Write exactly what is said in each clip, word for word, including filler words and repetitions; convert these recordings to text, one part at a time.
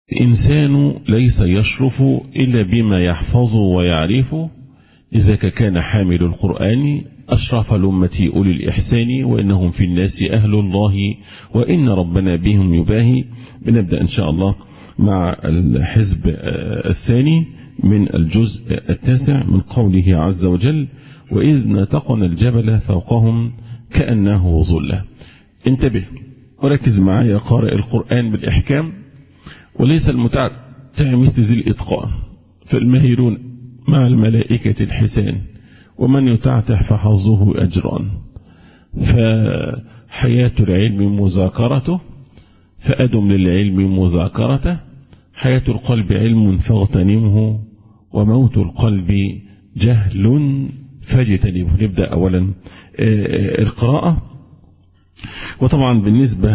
الإنسان ليس يشرف إلا بما يحفظ ويعرف، إذا كان حامل القرآن أشرف الأمة أولي الإحسان، وإنهم في الناس أهل الله وإن ربنا بهم يباهي. بنبدأ إن شاء الله مع الحزب الثاني من الجزء التاسع من قوله عز وجل: وإذ نتقنا الجبل فوقهم كأنه ظلة. انتبه وركز معايا قارئ القرآن بالإحكام، وليس المتعة مثل ذي الإتقان، فالماهرون مع الملائكة الحسان، ومن يتعتح فحظه أجران. فحياة العلم مذاكرته، فأدم للعلم مذاكرته. حياة القلب علم فاغتنمه، وموت القلب جهل فاجتنبه. نبدأ أولا القراءة. وطبعا بالنسبة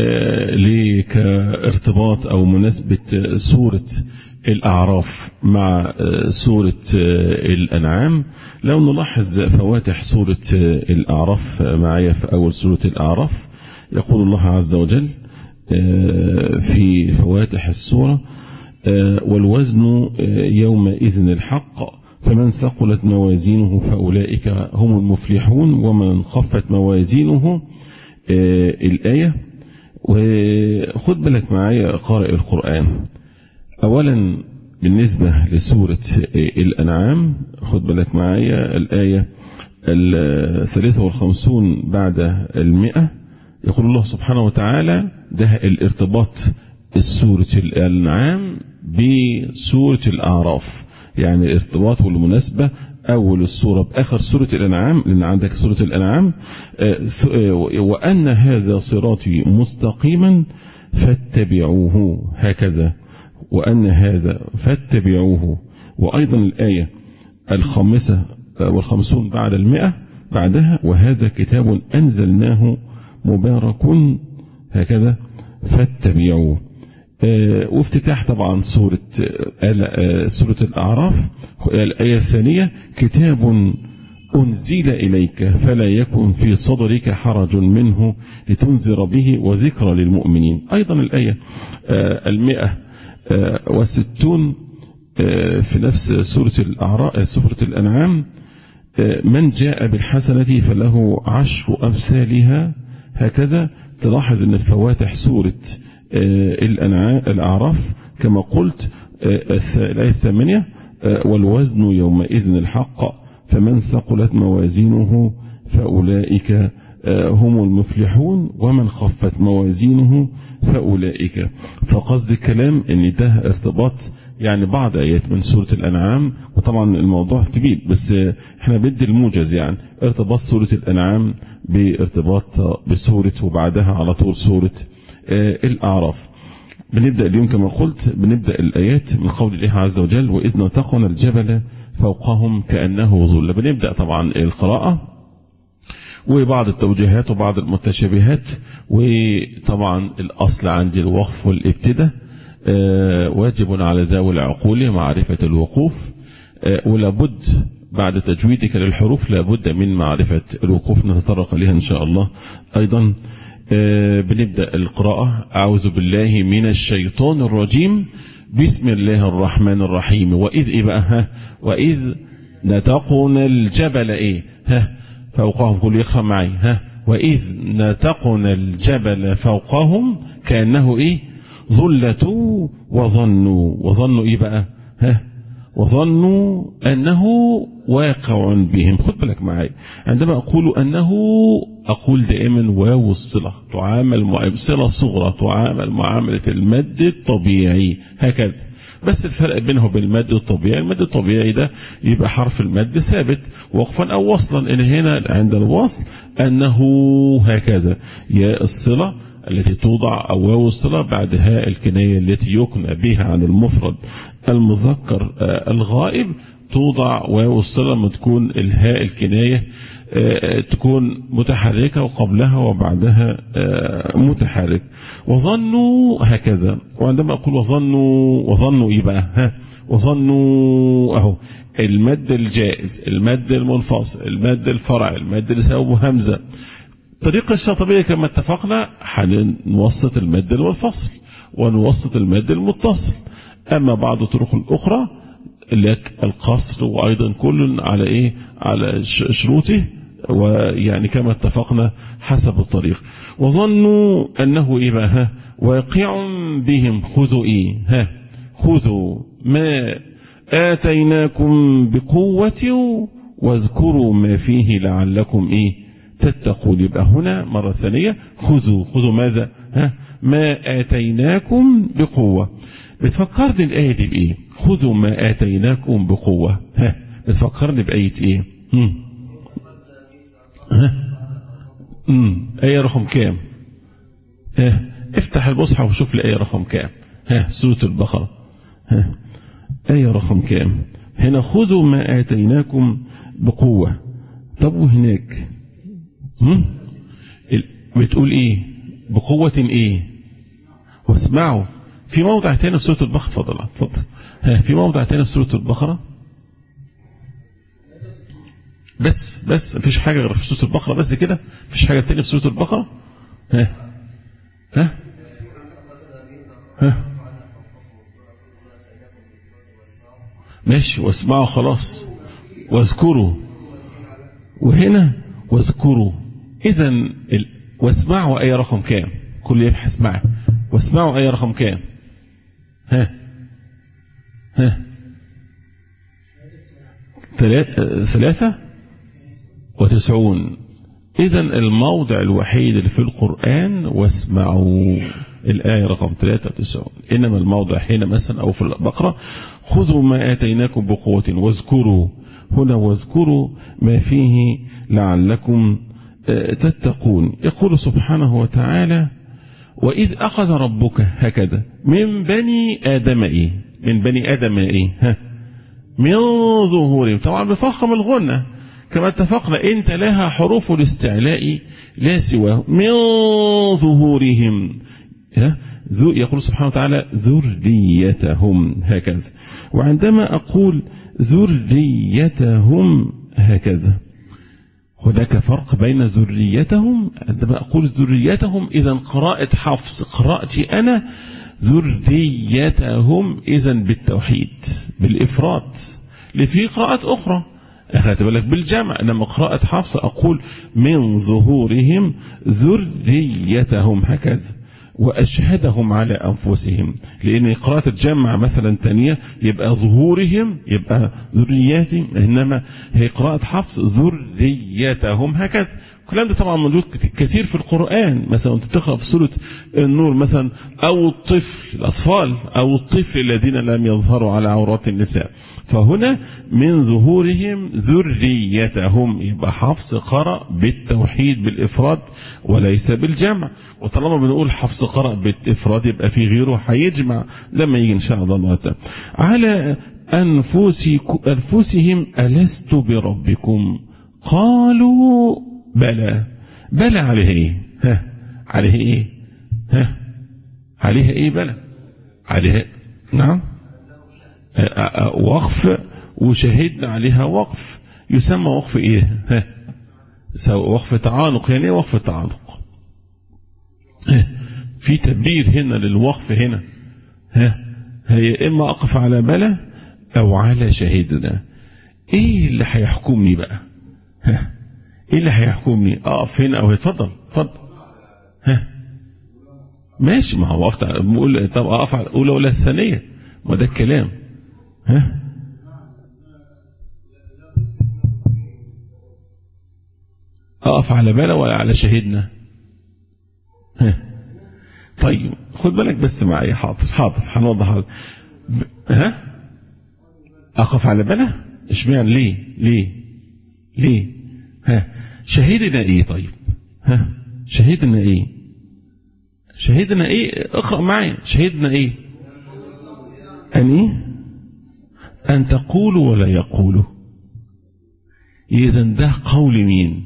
لكارتباط أو مناسبة سورة الأعراف مع سورة الأنعام، لو نلاحظ فواتح سورة الأعراف معايا في أول سورة الأعراف، يقول الله عز وجل في فواتح السورة: والوزن يومئذ الحق فمن ثقلت موازينه فأولئك هم المفلحون ومن خفت موازينه. الآية. وخد بالك معايا قارئ القرآن، أولا بالنسبة لسورة الأنعام خد بالك معايا الآية الثلاثة والخمسون بعد المئة، يقول الله سبحانه وتعالى: ده الارتباط السورة الأنعام بسورة الأعراف، يعني الارتباط والمناسبة أول السورة بآخر سورة الأنعام، لأن عندك سورة الأنعام: وأن هذا صراطي مستقيما فاتبعوه، هكذا وأن هذا فاتبعوه. وأيضا الآية الخامسة والخمسون بعد المئة بعدها: وهذا كتاب أنزلناه مبارك هكذا فاتبعوه. وافتتاح طبعا سورة سورة الأعراف الآية الثانية: كتاب أنزل إليك فلا يكن في صدرك حرج منه لتنذر به وذكرى للمؤمنين. أيضا الآية المئة وستون في نفس سورة الأعراف سورة الأنعام: من جاء بالحسنة فله عشر أمثالها. هكذا تلاحظ أن فواتح سورة الأعراف كما قلت الآية الثامنة: والوزن يومئذ الحق فمن ثقلت موازينه فأولئك هم المفلحون ومن خفت موازينه فأولئك. فقصد الكلام ان ده ارتباط يعني بعض آيات من سورة الأنعام، وطبعا الموضوع كبير بس احنا بدي الموجز، يعني ارتباط سورة الأنعام بارتباط بسورة وبعدها على طول سورة الأعراف. بنبدأ اليوم كما قلت بنبدأ الآيات من قول الله عز وجل: وإذ نتقنا الجبل فوقهم كأنه ظل. بنبدأ طبعا القراءة وبعض التوجيهات وبعض المتشابهات، وطبعا الأصل عندي الوقف والابتداء. واجب على ذوي العقول معرفة الوقوف، ولابد بعد تجويدك للحروف لابد من معرفة الوقوف، نتطرق إليها إن شاء الله. أيضا بنبدأ القراءة: أعوذ بالله من الشيطان الرجيم، بسم الله الرحمن الرحيم. وإذ إيه بقى؟ ها وإذ نتقنا الجبل إيه ها فوقهم، كل يقرأ معي: ها وإذ نتقنا الجبل فوقهم كأنه إيه ظلة وظنوا. وظنوا إيه بقى؟ ها وظنوا أنه واقع بهم. خد بالك معي، عندما أقول أنه أقول دائما واو الصلة تعامل صلة صغرى، تعامل معاملة المد الطبيعي هكذا، بس الفرق بينه وبين المد الطبيعي، المد الطبيعي ده يبقى حرف المد ثابت وقفا أو وصلا، إن هنا عند الوصل أنه هكذا يا الصلة التي توضع أو واو الصلة بعد هاء الكناية التي يكنى بها عن المفرد المذكر الغائب، توضع واو الصلة لما تكون الهاء الكناية تكون متحركة وقبلها وبعدها متحرك. وظنوا هكذا. وعندما أقول وظنوا وظنوا إيه بقى؟ ها وظنوا أهو المد الجائز، المد المنفصل، المد الفرع، المد اللي سببه همزة. الطريقة الشاطبية كما اتفقنا هنوسط المد المنفصل، ونوسط المد المتصل. أما بعض الطرق الأخرى لك القصر، وأيضا كل على إيه على شروطه، ويعني كما اتفقنا حسب الطريق. وظنوا أنه إيه بقى ها واقع بهم خذوا إيه ها خذوا ما آتيناكم بقوة واذكروا ما فيه لعلكم إيه تتقون. يبقى هنا مرة ثانية خذوا خذوا ماذا ها ما آتيناكم بقوة. بتفكرني الآية دي بإيه؟ خذوا ما آتيناكم بقوة. ها بتفكرني بآية إيه؟ هم. ها امم آية رقم كام؟ ها افتح المصحف وشوف الآية رقم كام. ها سورة البقرة. ها آية رقم كام؟ هنا خذوا ما آتيناكم بقوة. طب وهناك هم؟ بتقول إيه؟ بقوة إيه؟ واسمعوا. في موضع تاني في سورة البقرة. اتفضل اتفضل. ها في موضع تاني في سورة البقرة. بس بس مفيش حاجة غير في سورة البقرة بس كده؟ مفيش حاجة تانية في سورة البقرة؟ ها ها ها ماشي. واسمعوا خلاص. واذكروا. وهنا واذكروا. إذا ال... واسمعوا آية رقم كام؟ كل يبحث معي. واسمعوا آية رقم كام؟ ها ها ثلاثة وتسعون. إذا الموضع الوحيد اللي في القرآن واسمعوا الآية رقم ثلاثة وتسعون. إنما الموضع هنا مثلا أو في البقرة خذوا ما آتيناكم بقوة واذكروا. هنا واذكروا ما فيه لعلكم تتقون. يقول سبحانه وتعالى وإذ أخذ ربك هكذا من بني آدم إيه من بني آدم إيه ها من ظهورهم. طبعا بفخم الغنة كما اتفقنا انت لها حروف الاستعلاء لا سواه. من ظهورهم ها يقول سبحانه وتعالى ذريتهم هكذا. وعندما أقول ذريتهم هكذا هناك فرق بين ذريتهم. عندما أقول ذريتهم إذا قراءة حفص قراءتي أنا ذريتهم إذا بالتوحيد بالإفراد. لفي قراءات أخرى أخذت بالك بالجمع. لما قراءة حفص أقول من ظهورهم ذريتهم هكذا وأشهدهم على أنفسهم. لأن قراءة الجمع مثلا تانية يبقى ظهورهم يبقى ذرياتهم. إنما هي قراءة حفص ذريتهم هكذا. الكلام ده طبعا موجود كثير في القرآن. مثلا أنت تقرأ في سورة النور مثلا أو الطفل الأطفال أو الطفل الذين لم يظهروا على عورات النساء. فهنا من ظهورهم ذريتهم يبقى حفص قرأ بالتوحيد بالإفراد وليس بالجمع. وطالما بنقول حفص قرأ بالإفراد يبقى في غيره هيجمع لما يجي إن شاء الله تعالى. على أنفسهم ألست بربكم قالوا بلى. بلى عليه إيه ها عليه إيه ها عليها إيه بلى عليها نعم وقف. وشهدنا عليها وقف يسمى وقف إيه ها وقف تعانق. يعني وقف تعانق في تبرير هنا للوقف هنا. ها هي إما أقف على بلى أو على شهدنا. إيه اللي هيحكمني بقى ها إيه اللي هيحكمني أقف هنا أو اتفضل اتفضل ها ماشي. ما هو وقفت بقول طب أقف على الأولى ولا الثانية؟ ما ده الكلام. ها أقف على بلى ولا على شهدنا؟ ها طيب خد بالك بس معي. حاضر حاضر هنوضح هذا. ها أقف على بلى اشمعنى ليه ليه ليه ها شهدنا ايه؟ طيب ها شهدنا ايه شهدنا ايه اقرأ معي. شهدنا ايه ان ايه ان تقولوا ولا يقولوا. اذا ده قول مين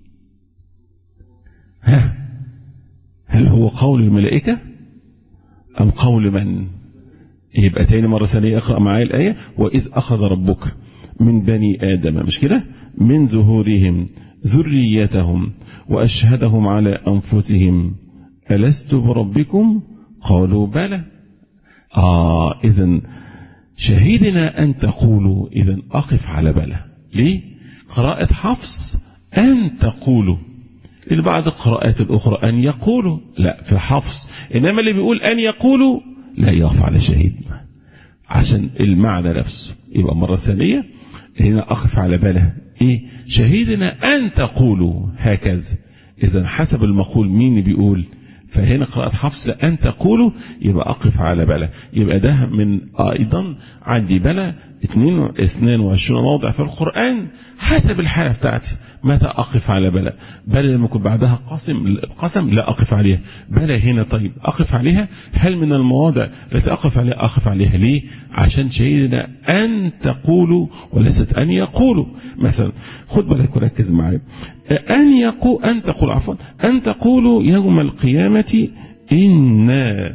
ها هل هو قول الملائكة ام قول من؟ يبقى تاني مرة ثانية اقرأ معي الآية وإذ أخذ ربك من بني آدم مش كده من ظهورهم ذريتهم وأشهدهم على أنفسهم ألست بربكم قالوا بلى. آه إذن شهدنا أن تقولوا، إذن أقف على بلى. ليه؟ قراءة حفص أن تقولوا، بعض القراءات الأخرى أن يقولوا، لا في حفص. إنما اللي بيقول أن يقولوا لا يقف على شهدنا عشان المعنى نفسه. يبقى مرة ثانية هنا أقف على بلى إيه؟ شهدنا أن تقولوا هكذا. إذا حسب المقول مين بيقول؟ فهنا قراءة حفص لأن تقولوا، يبقى أقف على بلى. يبقى ده من أيضا عندي بلى اثنين وعشرين موضع في القرآن حسب الحالة بتاعتي متى أقف على بلى. بلى لما يكون بعدها قسم قسم لا أقف عليها. بلى هنا طيب أقف عليها. هل من المواضع التي أقف عليها أقف عليها ليه؟ عشان شهدنا أن تقولوا وليست أن يقولوا. مثلا خد بالك وركز معي، أن يقول أن تقول عفوا أن تقولوا يوم القيامة إنا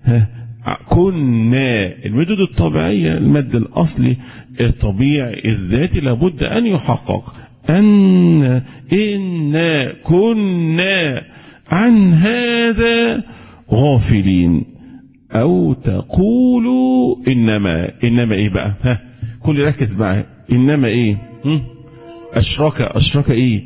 كنا. المدود الطبيعية المد الأصلي الطبيعي الذاتي لابد أن يحقق. أن إنا كنا عن هذا غافلين. أو تقولوا إنما. إنما إيه بقى؟ ها كل ركز معي. إنما إيه؟ هم؟ أشرك أشرك إيه؟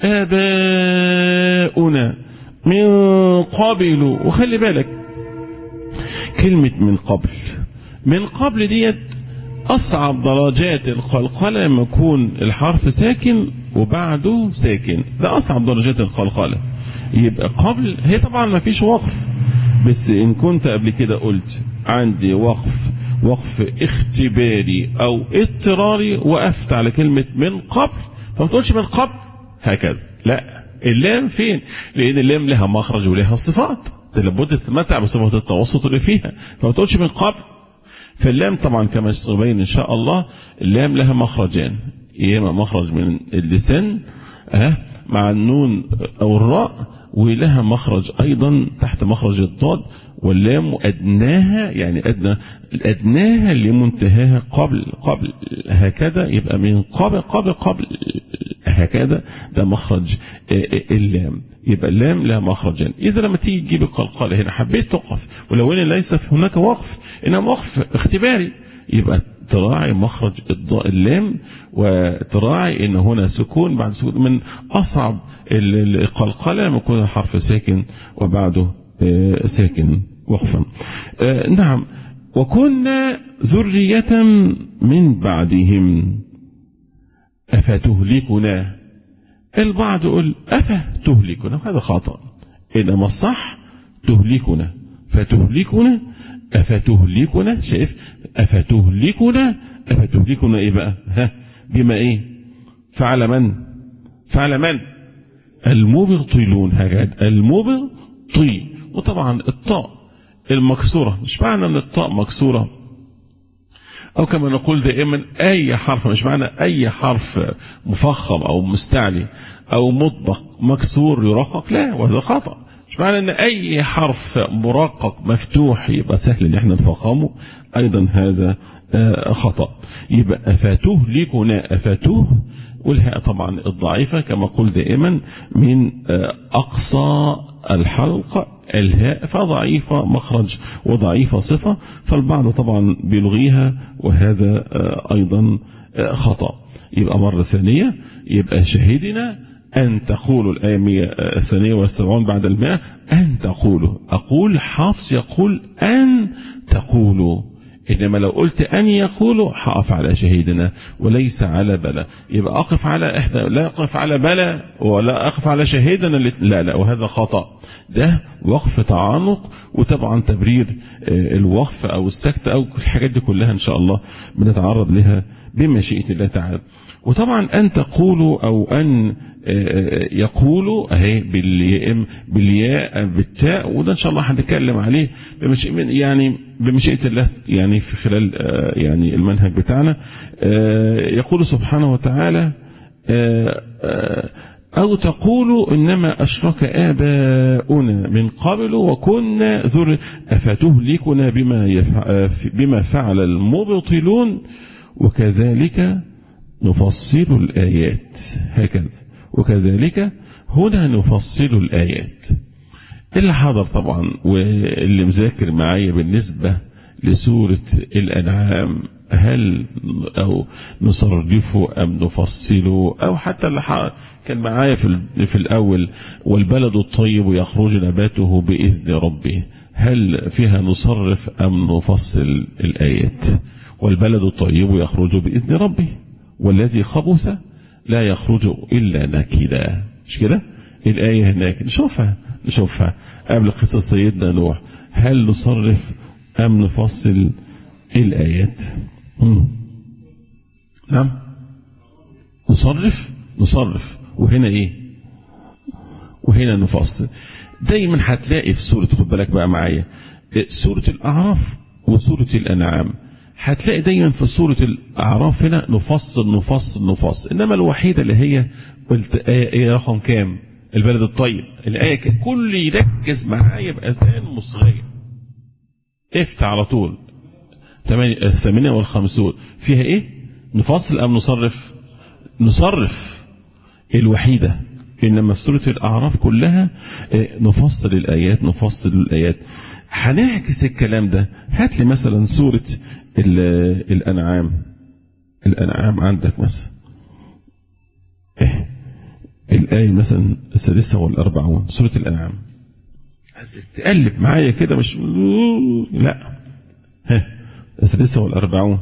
آباؤنا من قبل. وخلي بالك كلمة من قبل، من قبل ديت أصعب درجات القلقلة لما يكون الحرف ساكن وبعده ساكن، ده أصعب درجات القلقلة. يبقى قبل هي طبعا ما فيش وقف، بس إن كنت قبل كده قلت عندي وقف وقف اختباري أو اضطراري وقفت على كلمة من قبل، فما تقولش من قبل هكذا، لا. اللام فين؟ لأن اللام لها مخرج ولها صفات، لابد تتمتع بصفة التوسط اللي فيها، فما تقولش من قبل. فاللام طبعا كما سنبين إن شاء الله اللام لها مخرجان، إما مخرج من اللسان أه مع النون أو الراء، ولها مخرج أيضا تحت مخرج الضاد. واللام أدناها يعني أدنى الأدناها لمنتهاها قبل قبل هكذا، يبقى من قبل قبل قبل هكذا، ده مخرج اللام. يبقى اللام لها مخرجان. إذا لما تيجي تجيب القلقلة هنا حبيت تقف، ولو إن ليس هناك وقف إنما وقف اختباري، يبقى تراعي مخرج اللام وتراعي إن هنا سكون بعد سكون. من أصعب القلقلة لما يكون الحرف ساكن وبعده ساكن وقفا. نعم. وكنا ذرية من بعدهم أفتهلكنا. البعض يقول أفتهلكنا، هذا خطأ، إنما الصح تهلكنا. فتهلكنا أفتهلكنا، شايف؟ أفتهلكنا أفتهلكنا إيه بقى؟ ها بما إيه؟ فعل من؟ فعل من؟ المبطلون. هكذا المبطي. وطبعا الطاء المكسورة، مش معنى أن الطاء مكسورة أو كما نقول دائما أي حرف، مش معنى أي حرف مفخم أو مستعلي أو مطبق مكسور يرقق، لا، وهذا خطأ. مش معنى أن أي حرف مرقق مفتوح يبقى سهل أن احنا نفخمه، أيضا هذا خطأ. يبقى أفتهلكنا أفتوه، والهاء طبعا الضعيفة كما قل دائما من أقصى الحلقة الهاء، فضعيفة مخرج وضعيفة صفة، فالبعض طبعا بيلغيها، وهذا أيضا خطأ. يبقى مرة ثانية، يبقى شهدنا أن تقولوا الآية الثانية والسبعون بعد المئة أن تقولوا. أقول حفص يقول أن تقولوا، إنما لو قلت أن يقولوا حقف على شهيدنا وليس على بلى. يبقى أقف على إحدى، لا أقف على بلى ولا أقف على شهيدنا، لا لا، وهذا خطأ. ده وقف تعنق، وطبعا تبرير الوقف أو السكت أو الحاجات دي كلها إن شاء الله بنتعرض لها بمشيئة الله تعالى. وطبعا أن تقولوا أو أن يقولوا أهي بالياء بالياء بالتاء، وده إن شاء الله هنتكلم عليه يعني بمشيئة الله يعني في خلال يعني المنهج بتاعنا. يقول سبحانه وتعالى أو تقولوا إنما أشرك آباؤنا من قبل وكنا ذر أفتهلكنا بما بما فعل المبطلون وكذلك نفصل الآيات. هكذا وكذلك هنا نفصل الآيات. اللي حاضر طبعا واللي مذاكر معايا بالنسبة لسورة الأنعام، هل أو نصرفه أم نفصله، أو حتى اللي كان معايا في, في الأول والبلد الطيب يخرج نباته بإذن ربه، هل فيها نصرف أم نفصل الآيات؟ والبلد الطيب يخرج بإذن ربه والذي خبث لا يخرج إلا نكدا، مش كده؟ الآية هناك نشوفها نشوفها قبل قصة سيدنا نوح، هل نصرف أم نفصل الآيات؟ مم. نعم نصرف نصرف وهنا إيه وهنا نفصل. دايما هتلاقي في سورة، خد بالك بقى معايا، سورة الأعراف وسورة الأنعام، هتلاقي دايما في سورة الأعراف هنا نفصل نفصل نفصل، إنما الوحيدة اللي هي قلت آية, آية رقم كام؟ البلد الطيب. الآية كل يركز معايا بأذان مصغية، افتح على طول ثمانية والخمسون فيها ايه؟ نفصل ام نصرف؟ نصرف الوحيدة. انما في سورة الاعراف كلها نفصل الايات نفصل الايات. هنعكس الكلام ده، هات لي مثلا سورة الانعام. الانعام عندك مثلا ايه الآية مثلا السادسة والأربعون، سورة الأنعام، عايزك تقلب معايا كده، مش لا، ها السادسة والأربعون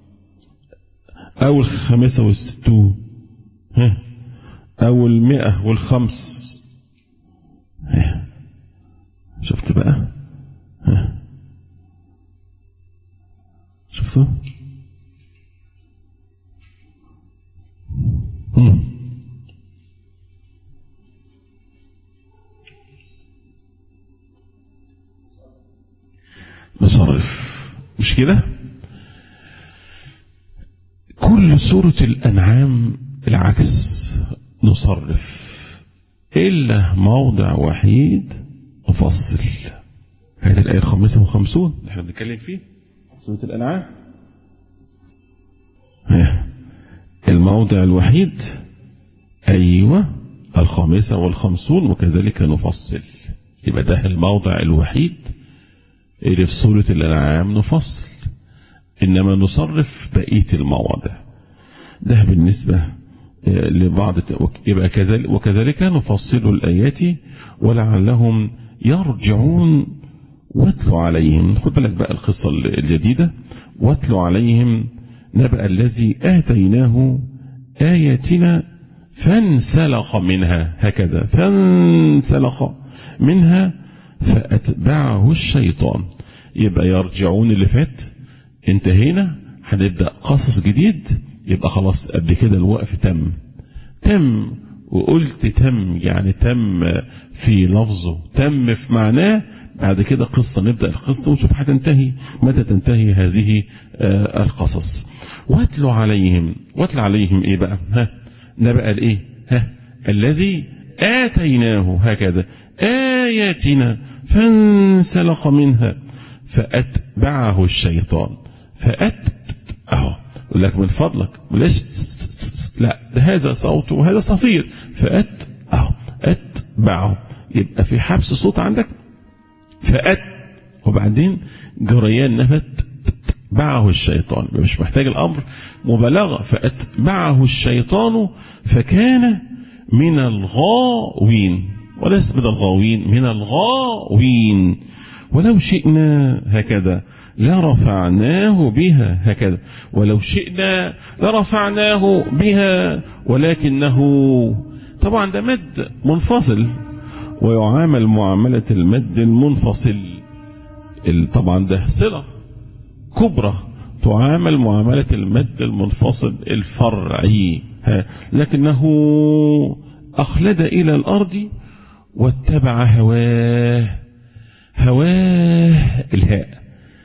أو الخامسة والستون، ها أو المئة والخمس، ها شفت بقى؟ ها شفتوا؟ هم نصرف، مش كده؟ كل سورة الأنعام العكس، نصرف إلا موضع وحيد نفصل. هذه الآية الخامسة وخمسون اللي احنا بنتكلم فيه سورة الأنعام، الموضع الوحيد أيوة الخامسة والخمسون وكذلك نفصل. يبقى ده الموضع الوحيد اللي في سورة الأنعام نفصل، إنما نصرف بقية المواضع. ده بالنسبة لبعض، يبقى كذلك وكذلك نفصل الآيات ولعلهم يرجعون. واتلوا عليهم، خد بالك بقى القصة الجديدة، واتلوا عليهم نبأ الذي آتيناه آياتنا فانسلخ منها، هكذا فانسلخ منها فأتبعه الشيطان. يبقى يرجعون اللي فات انتهينا، هنبدأ قصص جديد. يبقى خلاص قبل كده الوقف تم تم وقلت تم يعني تم في لفظه، تم في معناه. بعد كده قصة، نبدأ القصة ونشوف هتنتهي متى تنتهي هذه آه القصص. واتلوا عليهم، واتلوا عليهم ايه بقى؟ ها نبأ الايه؟ ها الذي آتيناه، هكذا آياتنا فانسلخ منها فأتبعه الشيطان. فأت اهو يقول لك من فضلك بلاش، لا ده هذا صوت وهذا صفير. فأت اهو أتبعه، يبقى في حبس صوت عندك. فأت وبعدين جريان نفت بعه الشيطان، مش محتاج الأمر مبالغة. فأتبعه الشيطان فكان من الغاوين، وليس من الغاوين، من الغاوين. ولو شئنا هكذا لرفعناه بها، هكذا ولو شئنا لرفعناه بها ولكنه، طبعا ده مد منفصل ويعامل معاملة المد المنفصل. طبعا ده صلة كبرى تعامل معاملة المد المنفصل الفرعي، لكنه أخلد إلى الأرض واتبع هواه. هواه الهاء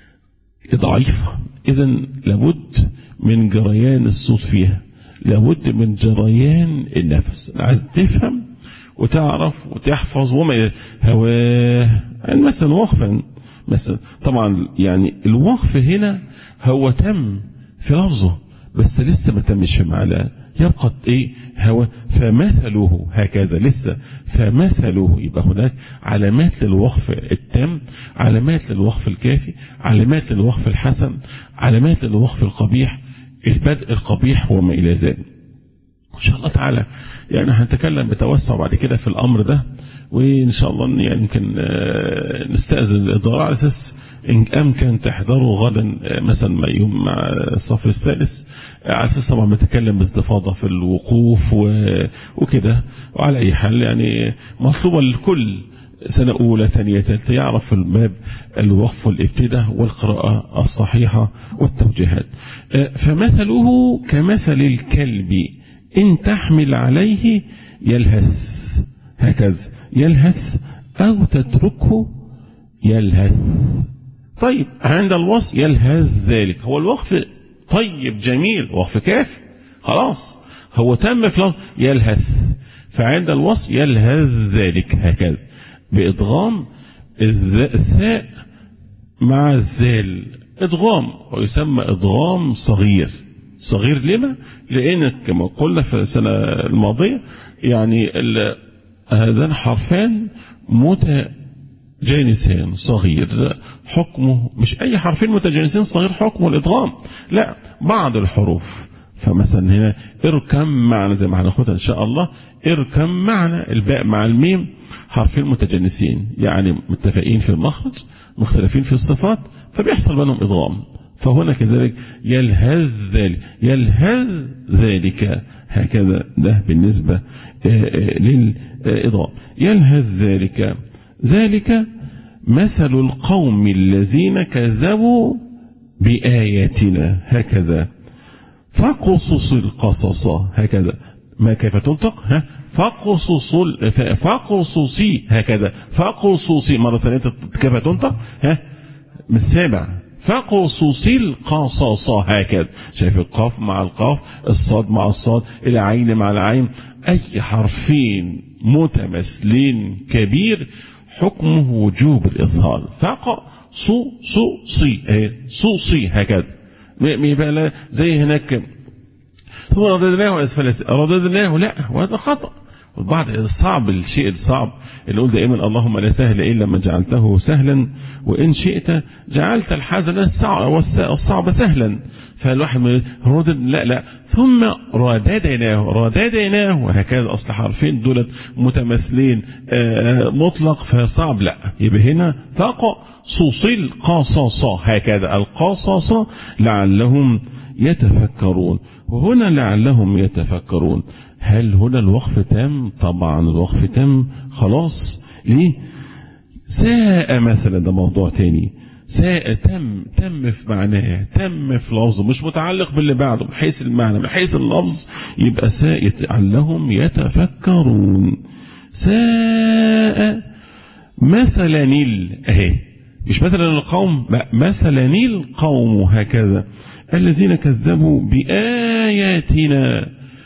ضعيفة، إذن لابد من جريان الصوت فيها، لابد من جريان النفس. عايز تفهم وتعرف وتحفظ وما هواه. يعني مثلا وقفا مثلا، طبعا يعني الوقف هنا هو تم في لفظه بس لسه ما تمش في معناه. يبقى ايه هو فمثله هكذا لسه فمثله. يبقى هناك علامات للوقف التام، علامات للوقف الكافي، علامات للوقف الحسن، علامات للوقف القبيح، البدء القبيح وما إلى ذلك. إن شاء الله تعالى يعني هنتكلم بتوسع بعد كده في الأمر ده، وإن شاء الله يعني يمكن نستأذن الإدارة على أساس إن أمكن تحضروا غدا مثلا يوم مع الصف الثالث، على أساس طبعا بنتكلم باستفاضة في الوقوف وكده. وعلى أي حال يعني مطلوبة للكل سنة أولى ثانية ثالثة يعرف في الباب الوقف والابتداء والقراءة الصحيحة والتوجيهات. فمثله كمثل الكلب إن تحمل عليه يلهث، هكذا يلهث أو تتركه يلهث. طيب عند الوصف يلهث ذلك، هو الوقف طيب جميل وقف كافي خلاص هو تم في لفظ يلهث، فعند الوصف يلهث ذلك هكذا بإدغام الثاء مع الذال، إدغام ويسمى إدغام صغير. صغير لما؟ لأن كما قلنا في السنة الماضية يعني هذان حرفان متجانسين صغير حكمه مش أي حرفين متجانسين صغير حكمه الإدغام، لا بعض الحروف. فمثلا هنا اركم معنا زي ما هناخدها إن شاء الله، اركم معنا الباء مع الميم حرفين متجانسين يعني متفقين في المخرج مختلفين في الصفات فبيحصل بينهم إدغام. فهنا كذلك يلهث ذلك يلهث ذلك هكذا ده بالنسبة للإضغام يلهث ذلك. ذلك مثل القوم الذين كذبوا بآياتنا هكذا فقصص القصص هكذا ما كيف تنطق ها فقصص فقصصي هكذا فقصصي مرة ثانية كيف تنطق ها من السابع فقصص القصص هكذا. شايف القاف مع القاف الصاد مع الصاد العين مع العين أي حرفين متماثلين كبير حكمه وجوب الإظهار. فقصصي صوصي هكذا يبقى زي هناك ثم رددناه أسفل رددناه لا وهذا خطأ. والبعض الصعب الشيء الصعب اللي قول دائما اللهم لا سهل إلا ما جعلته سهلا وإن شئت جعلت الحزن الصعب سهلا. فالواحد ردد لا لا ثم رددناه رددناه وهكذا أصل حرفين دولت متماثلين مطلق فصعب لا يبقى هنا فقصص القصص هكذا القصص لعلهم يتفكرون. وهنا لعلهم يتفكرون هل هنا الوقف تام؟ طبعا الوقف تام خلاص. ليه؟ ساء مثلا ده موضوع تاني. ساء تم تم في معناه تم في لفظه مش متعلق باللي بعده من حيث المعنى من حيث اللفظ يبقى ساء لعلهم يتفكرون. ساء مثلا ال اهي مش مثلا القوم مثلا القوم هكذا الذين كذبوا بآياتنا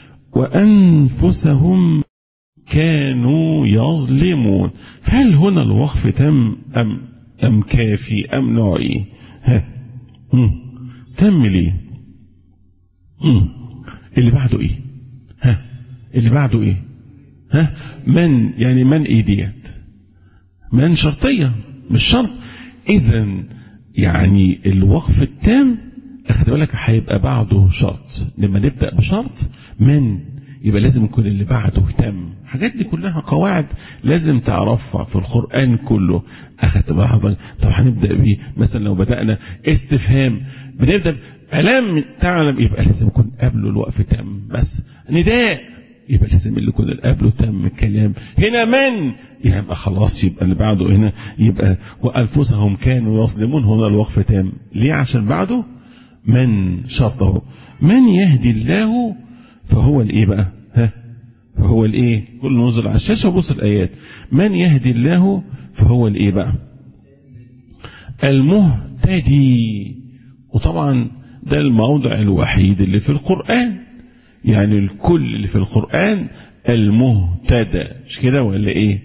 وأنفسهم كانوا يظلمون. هل هنا الوقف تم أم أم كافي أم نوع إيه؟ ها تم ليه؟ مم. اللي بعده إيه؟ ها اللي بعده إيه؟ ها من يعني من إيه ديت؟ من شرطية مش شرط. إذن يعني الوقف التام أخذ بالك هيبقى بعده شرط. لما نبدأ بشرط من يبقى لازم يكون اللي بعده تم. الحاجات دي كلها قواعد لازم تعرفها في القرآن كله. أخذت بعضك. طب هنبدأ بيه مثلا لو بدأنا استفهام بنبدأ ألم تعلم يبقى لازم يكون قبله الوقف تم. بس نداء يبقى لازم اللي يكون قبله تم الكلام. هنا من يبقى خلاص يبقى اللي بعده هنا يبقى وأنفسهم كانوا يظلمون هنا الوقف تام. ليه؟ عشان بعده من شرطه. من يهدي الله فهو الايه بقى ها فهو الايه كل نزل على الشاشه وبص الايات. من يهدي الله فهو الايه بقى المهتدي. وطبعا ده الموضع الوحيد اللي في القرآن يعني الكل اللي في القرآن المهتدى مش كده ولا ايه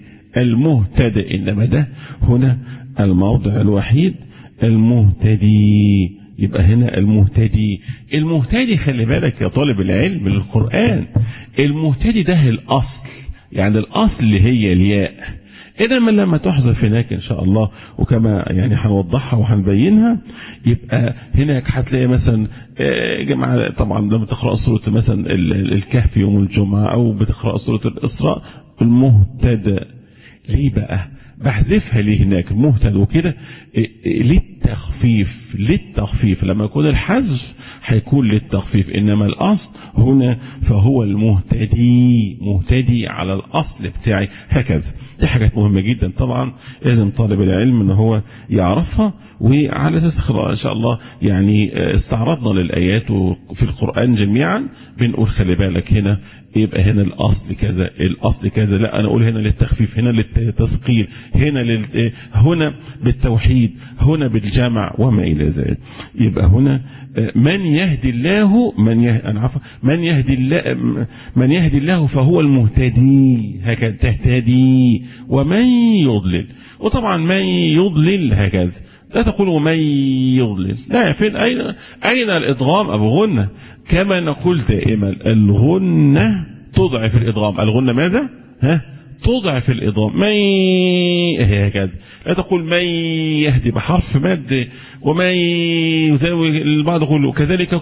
المهتدى انما ده هنا الموضع الوحيد المهتدي يبقى هنا المهتدي. المهتدي خلي بالك يا طالب العلم للقرآن، المهتدي ده الأصل، يعني الأصل هي الياء، إنما لما تحذف هناك إن شاء الله وكما يعني هنوضحها وهنبينها، يبقى هناك هتلاقي مثلا جماعة طبعا لما تقرأ سورة مثلا الكهف يوم الجمعة أو بتقرأ سورة الإسراء المهتدى، ليه بقى بحذفها ليه هناك المهتد وكده؟ للتخفيف، للتخفيف لما يكون الحذف هيكون للتخفيف، إنما الأصل هنا فهو المهتدي، مهتدي على الأصل بتاعي هكذا. دي حاجات مهمة جدا طبعا لازم طالب العلم ان هو يعرفها، وعلى اساس ان شاء الله يعني استعرضنا للآيات في القرآن جميعا بنقول خلي بالك هنا يبقى هنا الأصل كذا، الأصل كذا، لا أنا أقول هنا للتخفيف، هنا للتثقيل، هنا لل... هنا بالتوحيد، هنا بالجمع وما إلى ذلك. يبقى هنا من يهدي الله من يه... أنا عفوا من يهدي الله من يهدي الله فهو المهتدي، هكذا تهتدي، ومن يضلل، وطبعا من يضلل هكذا لا تقول من يضلل، لا فين أين أين الإدغام أبو غنة؟ كما نقول دائما الغنة تضعف الإدغام، الغنة ماذا؟ ها تضعف الإدغام، من هكذا، لا تقول من يهدي بحرف مد، ومن يزاوي البعض يقول كذلك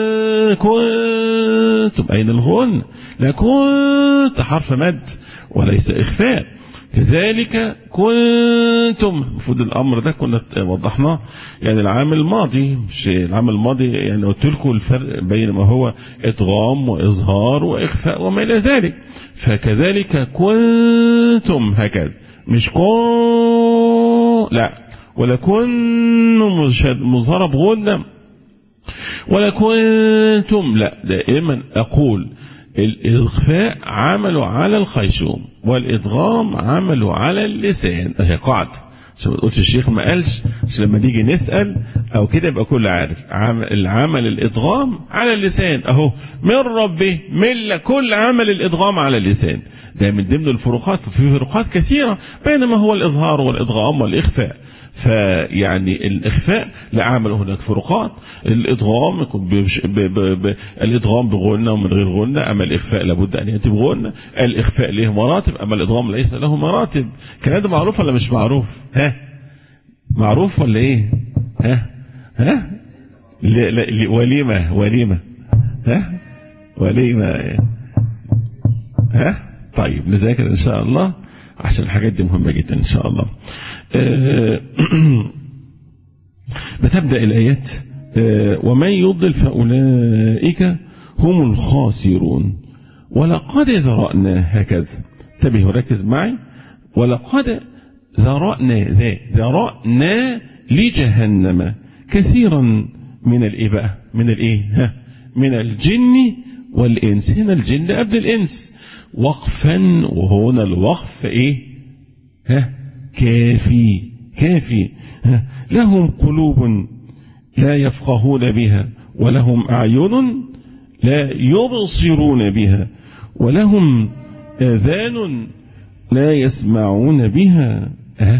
كنتم، أين الغنة؟ لا كنت حرف مد وليس إخفاء، كذلك كنتم. المفروض الأمر ده كنا وضحناه يعني العام الماضي، مش العام الماضي يعني قلت لكم الفرق بين ما هو إدغام وإظهار وإخفاء وما إلى ذلك. فكذلك كنتم هكذا، مش كن لا، ولا كن مظهرة بغنة، ولا كنتم لا، دائما أقول الإخفاء عمله على الخيشوم والإدغام عمله على اللسان. هي قاعدة عشان ما تقولش الشيخ ما قالش، عشان لما نيجي نسأل أو كده يبقى كل عارف. العمل الإدغام على اللسان أهو من ربه ملة، كل عمل الإدغام على اللسان، ده من ضمن الفروقات، في فروقات كثيرة بينما هو الإظهار والإدغام والإخفاء. فيعني الإخفاء لا عمل هناك فروقات، الإدغام يكون الإدغام بغنة ومن غير غنة، أما الإخفاء لابد أن يأتي بغنة، الإخفاء له مراتب أما الإدغام ليس له مراتب. كان ده معروف ولا مش معروف؟ ها معروف ولا إيه؟ ها ها لا لا وليمة وليمة ها وليمة ها طيب نذاكر إن شاء الله عشان الحاجات دي مهمة جدا إن شاء الله. بتبدأ الآيات ومن يضل فأولئك هم الخاسرون ولقد ذرأنا، هكذا انتبه وركز معي، ولقد ذرأنا ذا ذرأنا لجهنم كثيرا من الإباء من الإيه ها من الجن والإنس، هنا الجن قبل الإنس وقفا، وهنا الوقف إيه ها كافي كافي ها لهم قلوب لا يفقهون بها ولهم أعين لا يبصرون بها ولهم آذان لا يسمعون بها ها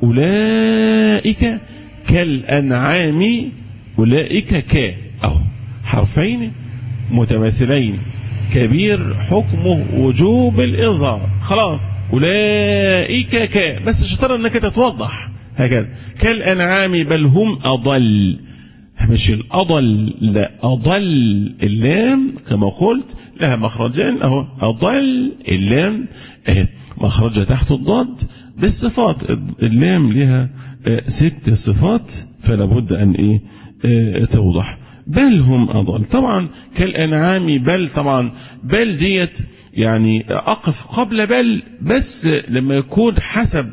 أولئك كالأنعام، أولئك ك أو حرفين متماثلين كبير حكمه وجوب الإظهار، خلاص أولئك ك، بس شطر أنك تتوضح هكذا كالأنعام بل هم أضل، مش الأضل لا أضل، اللام كما قلت لها مخرجان أهو، أضل اللام مخرجة تحت الضاد بالصفات، اللام لها ست صفات فلا بد أن إيه توضح. بل هم أضل، طبعا كالأنعام بل، طبعا بل ديت يعني أقف قبل بل بس لما يكون حسب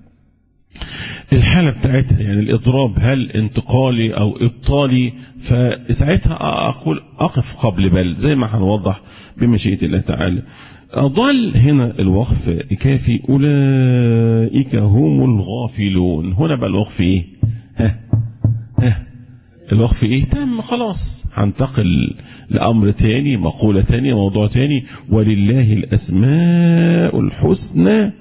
الحالة بتاعتها، يعني الإضراب هل انتقالي أو إبطالي، فساعتها أقول أقف قبل بل زي ما هنوضح بمشيئة الله تعالى. أضل هنا الوقف كافي، أولئك هم الغافلون، هنا بقى الوقف إيه ها ها الوقف إيه تم، خلاص هنتقل لأمر تاني، مقولة تانية، موضوع تاني، ولله الأسماء الحسنى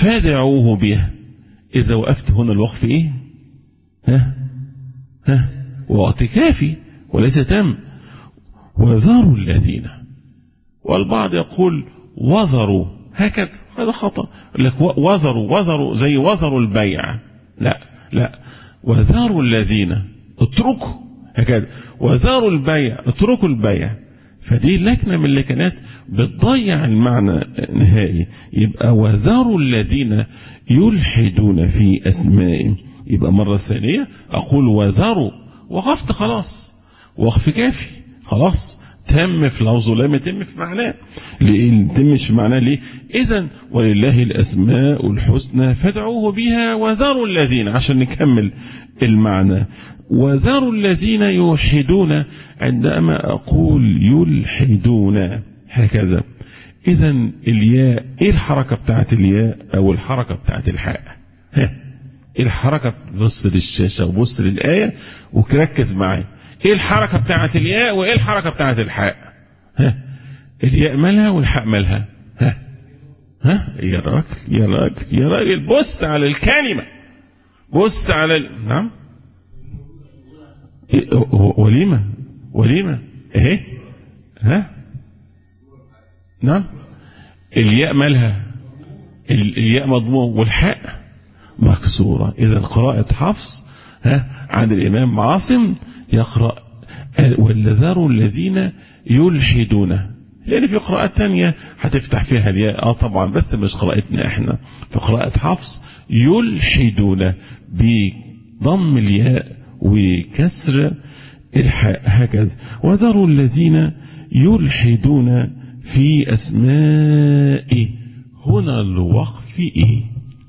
فادعوه بها. إذا وقفت هنا الوقف إيه ها ها ووقت كافي وليس تام. وذروا الذين، والبعض يقول وزروا هكذا، هذا خطأ. لك وزروا وزروا زي وزروا البيع، لا لا، وذروا الذين اتركوا هكذا، وذروا البيع اتركوا البيع. فدي لكنة من اللكنات بتضيع المعنى نهائي. يبقى وذروا الذين يلحدون في أسمائهم. يبقى مرة ثانية أقول وذروا، وقفت خلاص، وقف كافي خلاص، تم في لفظه لا يتم في معناه. ليه تمش في معناه؟ ليه؟ إذن ولله الأسماء الحسنى فادعوه بها وذروا الذين، عشان نكمل المعنى. وذروا الذين يلحدون، عندما أقول يلحدون هكذا، إذن الياء إيه الحركة بتاعت الياء أو الحركة بتاعت الحاء؟ ها إيه الحركة؟ بص للشاشة وبص للآية وتركز معي. ايه الحركة بتاعت الياء وايه الحركة بتاعت الحاء؟ ها الياء مالها والحاء مالها؟ ها ها يا راجل يا راجل يا راجل، بص على الكلمة، بص على ال... نعم إيه وليمة وليمة اهي، ها نعم الياء مالها؟ الياء مضموم والحاء مكسورة. إذا قراءة حفص ها عند الإمام عاصم يقرأ والذروا الذين يلحدون، لأن في قراءات تانية هتفتح فيها الياء اه طبعا، بس مش قراءتنا احنا. فقراءة حفص يلحدون بضم الياء وكسر الحاء هكذا. وذروا الذين يلحدون في أسمائه. هنا الوقف ايه؟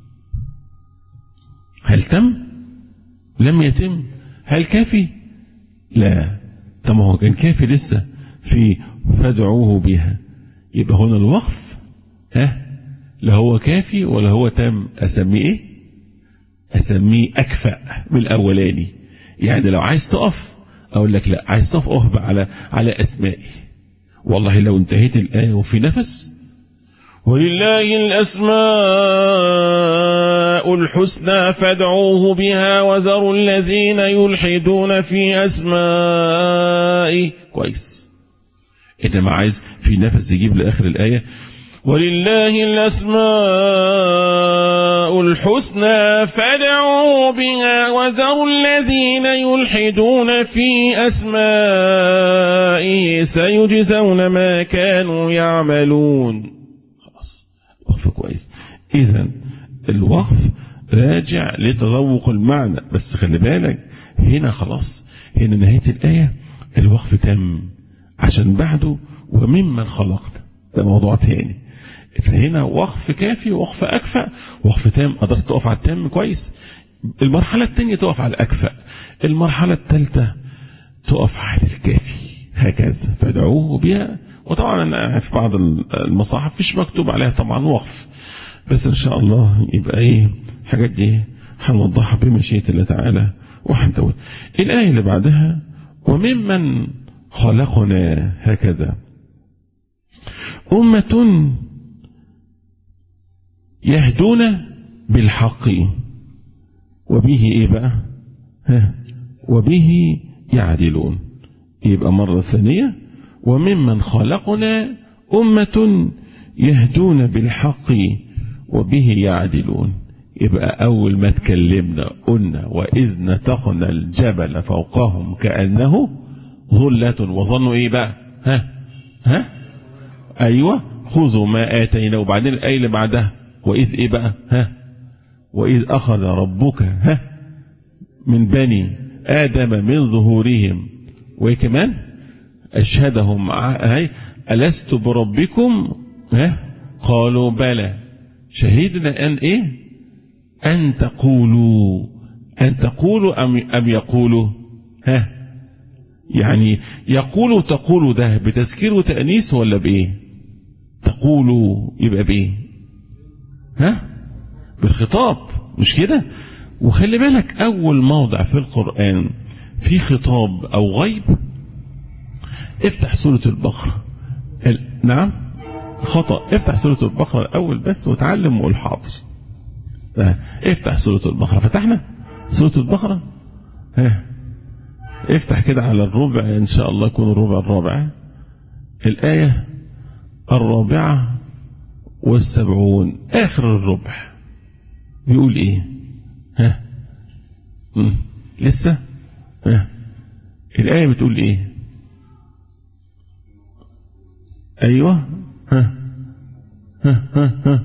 هل تم؟ لم يتم؟ هل كافي؟ لا. طب ما هو كان كافي لسه في فادعوه بها. يبقى هنا الوقف ها لا هو كافي ولا هو تام. اسميه ايه؟ اسميه اكفأ بالاولاني. يعني لو عايز تقف اقول لك لا، عايز تقف اقف على على اسمائي. والله لو انتهيت الايه وفي نفس ولله الأسماء الحسنى فادعوه بها وذروا الذين يلحدون في أسمائه، كويس. إنما عايز في نفس يجيب لآخر الآية ولله الأسماء الحسنى فادعوه بها وذروا الذين يلحدون في أسمائه سيجزون ما كانوا يعملون. وقف كويس. إذا الوقف راجع لتذوق المعنى، بس خلي بالك هنا خلاص، هنا نهاية الآية الوقف تم، عشان بعده وممن خلقت ده موضوع تاني. فهنا وقف كافي، وقف أكفأ، وقف تام. قدرت تقف على التام كويس. المرحلة الثانية تقف على الأكفأ، المرحلة الثالثة تقف على الكافي هكذا فادعوه بها. وطبعا في بعض المصاحف مش مكتوب عليها طبعا وقف، بس ان شاء الله يبقى ايه الحاجات دي هنوضحها بمشيئة الله تعالى وحنتوي. الآية اللي بعدها وممن خلقنا هكذا أمة يهدون بالحق وبه ايه بقى ها وبه يعدلون. يبقى مرة ثانية وممن خلقنا أمة يهدون بالحق وبه يعدلون. يبقى أول ما تكلمنا قلنا وإذ نتقنا الجبل فوقهم كأنه ظلة وظنوا إيه بقى ها ها أيوة خذوا ما آتينا. وبعدين الآية اللي بعدها وإذ إيه بقى ها وإذ أخذ ربك ها من بني آدم من ظهورهم وكمان أشهدهم هاي ألست بربكم ها قالوا بلى شهدنا أن إيه أن تقولوا أن تقولوا أم, أم يقولوا ها يعني يقولوا تقولوا ده بتذكير وتأنيس ولا بإيه؟ تقولوا يبقى بإيه ها بالخطاب مش كده. وخلي بالك أول موضع في القرآن في خطاب أو غيب افتح سورة البقرة. نعم خطأ، افتح سورة البقرة الأول بس وتعلم وقول حاضر. افتح سورة البقرة. فتحنا سورة البقرة ها افتح كده على الربع ان شاء الله يكون الربع الرابع، الآية الرابعة والسبعون آخر الربع، بيقول ايه؟ ها مم. لسه ها الآية بتقول ايه؟ ايوه ها ها ها ها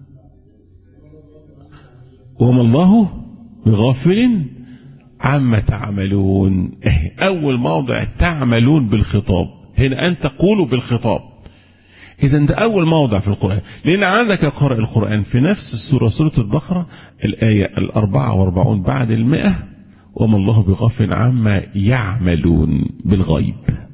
وما الله بغافل عما تعملون. اول موضع تعملون بالخطاب، هنا ان تقولوا بالخطاب. اذا ده اول موضع في القرآن، لان عندك قارئ القرآن في نفس السورة سورة البقرة الآية الأربعة واربعون بعد المئة، وما الله بغافل عما يعملون بالغيب.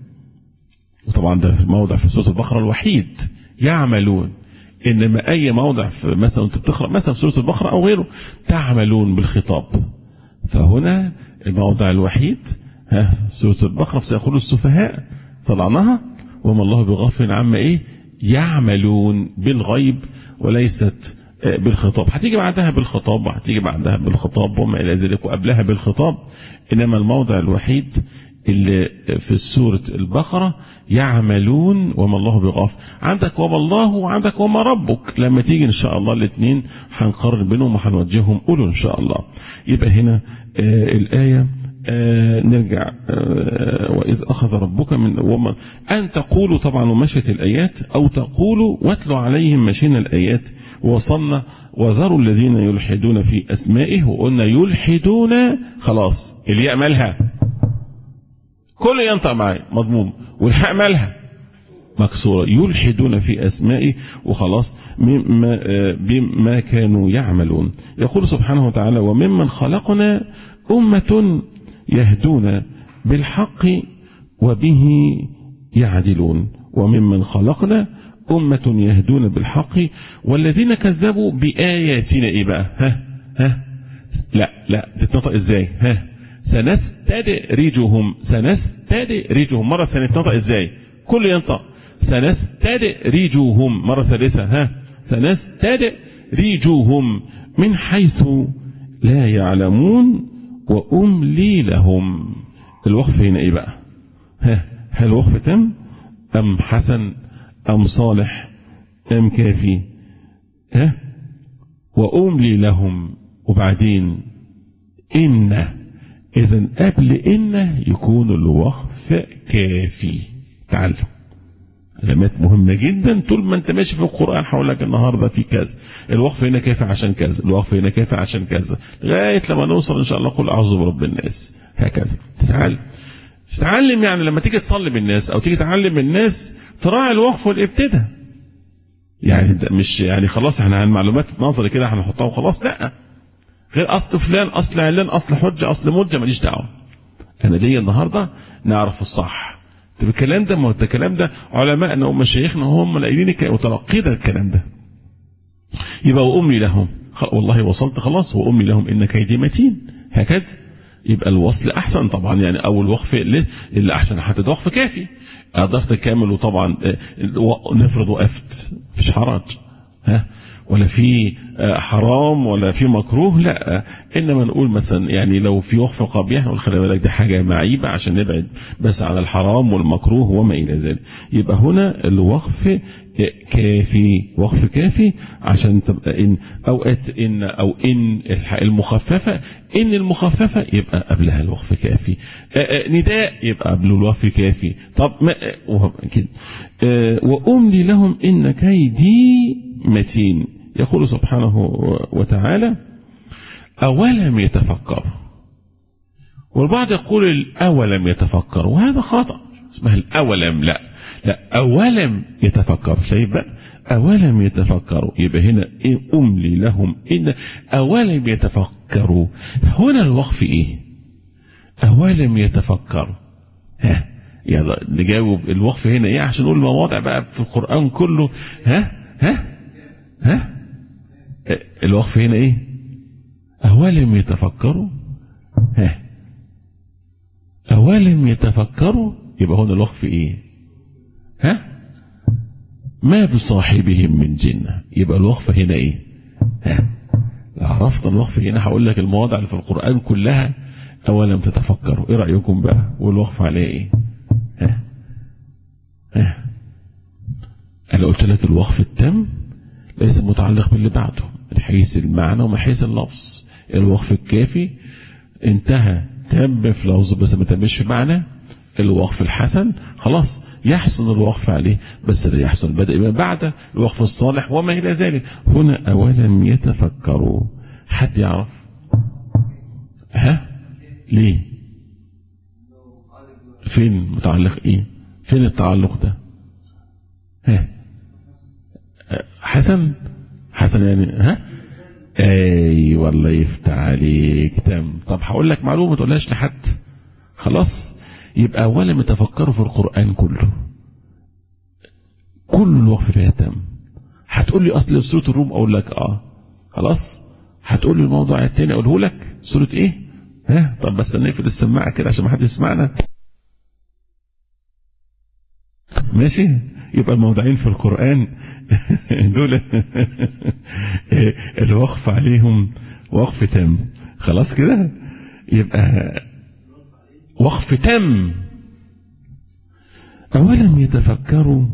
وطبعا ده موضع في سورة البقرة الوحيد يعملون، انما اي موضع في مثلا انت بتقرأ مثلا سورة البقرة او غيره تعملون بالخطاب. فهنا الموضع الوحيد ها سورة البقرة سيقول السفهاء طلعناها، وما الله بغافل عما ايه يعملون بالغيب وليست بالخطاب. هتيجي بعدها بالخطاب وهتيجي بعدها بالخطاب وما الى ذلك وقبلها بالخطاب، انما الموضع الوحيد اللي في سورة البقرة يعملون وما الله بغافل. عندك وما الله وعندك وما ربك، لما تيجي ان شاء الله الاثنين هنقرر بينهم وهنوجههم قولوا ان شاء الله. يبقى هنا آه الآية آه نرجع آه وإذ أخذ ربك من وما أن تقولوا، طبعا ومشت الآيات، أو تقولوا واتلوا عليهم مشينا الآيات وصلنا. وذروا الذين يلحدون في أسمائه، وقلنا يلحدون خلاص الياء مالها كل ينطق معي مضموم، والحاء مالها مكسورة، يلحدون في أسمائه وخلاص مما, بما كانوا يعملون. يقول سبحانه وتعالى وممن خلقنا أمة يهدون بالحق وبه يعدلون. وممن خلقنا أمة يهدون بالحق والذين كذبوا بآياتنا إيه بقى؟ ها ها لا لا تتنطق إزاي؟ ها سنستدرجهم سنستدرجهم مرة ثانية تنطق إزاي؟ كل ينطق سنستدرجهم مرة ثالثة ها سنستدرجهم من حيث لا يعلمون وأملي لهم. الوقف هنا إيه بقى؟ ها هل وقف تم أم حسن أم صالح أم كافي؟ ها وأملي لهم وبعدين إن، إذن قبل إن يكون الوقف كافي. تعلم علامات مهمة جدا طول ما انت ماشي في القرآن. هقول لك النهاردة في كذا، الوقف هنا كافي عشان كذا، الوقف هنا كافي عشان كذا، لغاية لما نوصل ان شاء الله قل اعوذ برب الناس. هكذا تتعلم تتعلم يعني لما تيجي تصلي بالناس او تيجي تعلم الناس تراعي الوقف والابتداء. يعني مش يعني خلاص احنا عن معلومات نظري كده هنحطها وخلاص، لا، غير اصل فلان اصل علان اصل حجة اصل مدة ماليش دعوة. انا ليا النهاردة نعرف الصح. طب الكلام ده ما هو الكلام ده علماءنا ومشايخنا هم لاقيين وتلقينا الكلام ده. يبقى وأملي لهم والله وصلت خلاص وأملي لهم إن كيدي متين. هكذا يبقى الوصل أحسن طبعا، يعني أول وقف اللي, اللي أحسن حتى وقف كافي قدرت كامل. وطبعا نفرض وقفت مفيش حرج ها ولا في حرام ولا في مكروه، لا، انما نقول مثلا يعني لو في وقف قبيح نقول خلي بالك دي حاجه معيبه عشان نبعد بس عن الحرام والمكروه وما الى ذلك. يبقى هنا الوقف كافي، وقف كافي عشان تبقى ان اوقات ان او ان المخففه ان المخففه يبقى قبلها الوقف كافي، نداء يبقى قبله الوقف كافي. طب ما كده واملي لهم ان كيدي متين. يقول سبحانه وتعالى أولم يتفكروا، والبعض يقول الأولم يتفكروا وهذا خطأ، اسمها الأولم، لا لا أولم يتفكروا. شايف بقى أولم يتفكروا، يبقى هنا إيه أملي لهم إن أولم يتفكروا. هنا الوقف إيه؟ أولم يتفكروا. ها يلا نجاوب الوقف هنا إيه عشان نقول المواضع بقى في القرآن كله. ها ها ها الوقف هنا ايه؟ أولم يتفكروا. ها أولم يتفكروا، يبقى هنا الوقف ايه؟ ها ما بصاحبهم من جنة، يبقى الوقف هنا ايه؟ ها عرفت الوقف هنا. هقول لك المواضع اللي في القرآن كلها أولم تتفكروا. إيه رأيكم بقى؟ والوقف عليه إيه؟ ها ها أنا قلت لك الوقف التام ليس متعلق باللي بعده من حيث المعنى ومن حيث اللفظ. الوقف الكافي انتهى، تم في لفظ بس ما تمش في معنى. الوقف الحسن خلاص يحسن الوقف عليه بس لا يحسن بدأ من بعد الوقف الصالح وما إلى ذلك. هنا أولم يتفكروا. حد يعرف؟ ها ليه؟ فين متعلق ايه؟ فين التعلق ده؟ ها حسن حسن يعني ها اي والله يفتح عليك تم. طب هقول لك معلومه ما تقولهاش لحد خلاص. يبقى اولا تفكروا في القران كله، كل الوقف فيها تم. هتقول لي اصل سوره الروم، اقول لك اه خلاص. هتقول لي الموضوع الثاني اقوله لك سوره ايه؟ ها طب بس نقفل السماعه كده عشان ما حد يسمعنا. ماشي. يبقى الموضوعين في القرآن دول الوقف عليهم وقف تام خلاص كده. يبقى وقف تام. أولم يتفكروا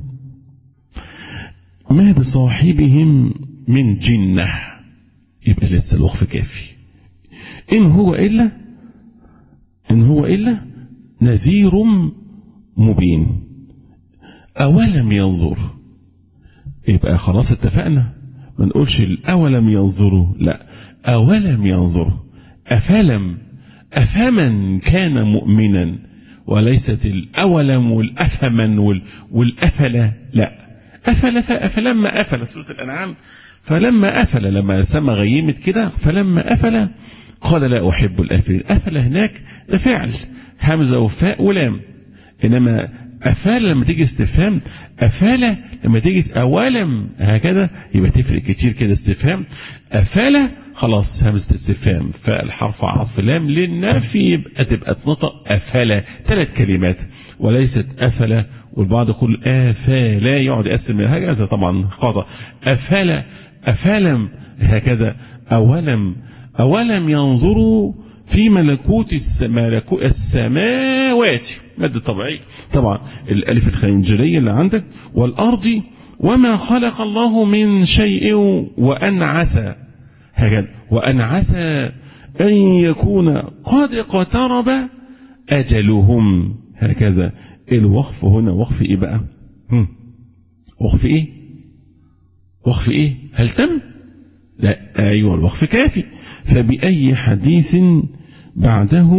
ما بصاحبهم من جنة. يبقى لسه الوقف كافي. إن هو إلا إن هو إلا نذير مبين. أولم ينظر. يبقى خلاص اتفقنا ما نقولش الأولم ينظروا، لا أولم ينظر. أفلم أفمن كان مؤمنا، وليست الأولم والأفمن والأفل، لا أفل فلما أفل سورة الأنعام. فلما أفل لما سما غيمت كده فلما أفل قال لا أحب الآفلين. أفل هناك ده فعل همزة وفاء ولام. إنما أفال لما تيجي استفهام، أفال لما تيجي أولم هكذا يبقى تفرق كتير كده. استفهام أفال خلاص همزة استفهام فالحرف عطف لام للنفي يبقى تبقى تنطق أفال ثلاث كلمات وليست أفل. والبعض يقول أفلا يقعد يقسم هكذا طبعا خطأ. أفال أفلم هكذا. أولم أولم ينظروا في ملكوت السماوات مادة طبيعية طبعا الألف الخنجرية اللي عندك والأرض وما خلق الله من شيء وأن عسى هكذا وأن عسى أن يكون قد اقترب أجلهم هكذا. الوقف هنا وقف إيه بقى؟ هم. وقف إيه؟ وقف إيه؟ هل تم؟ لا أيوة الوقف كافي. فبأي حديث بعده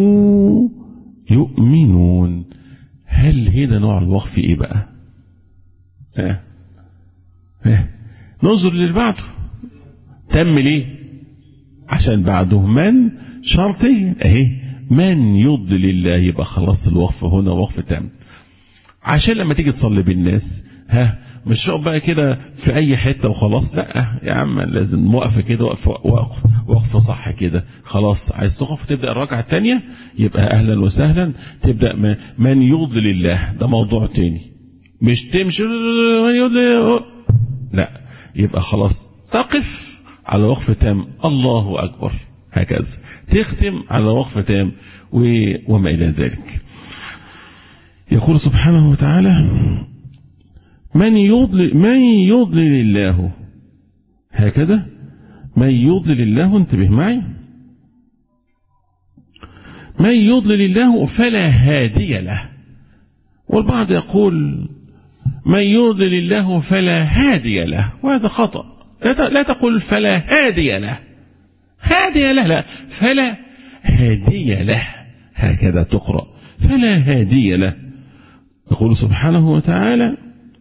يؤمنون. هل هنا نوع الوقف ايه بقى؟ ها ها ننظر للي بعده. تم ليه؟ عشان بعده من شرطين اهي من يضلل الله يبقى خلاص الوقف هنا وقف تام. عشان لما تيجي تصلي بالناس ها مش بقى كده في اي حته وخلاص، لا يا عم لازم وقفه كده وقف وقف وقفه صح كده خلاص. عايز تقف تبدا الركعه الثانيه يبقى اهلا وسهلا تبدا من يضلل الله ده موضوع تاني. مش تمشي من يضلل لا يبقى خلاص تقف على وقف تام الله اكبر هكذا تختم على وقف تام وما الى ذلك. يقول سبحانه وتعالى من يضلل من يضلل الله هكذا من يضلل الله انتبه معي من يضلل الله فلا هادي له. والبعض يقول من يضلل الله فلا هادي له وهذا خطأ. لا تقول فلا هادي له هادي له لا فلا هادي له هكذا تقرأ فلا هادي له. يقول سبحانه وتعالى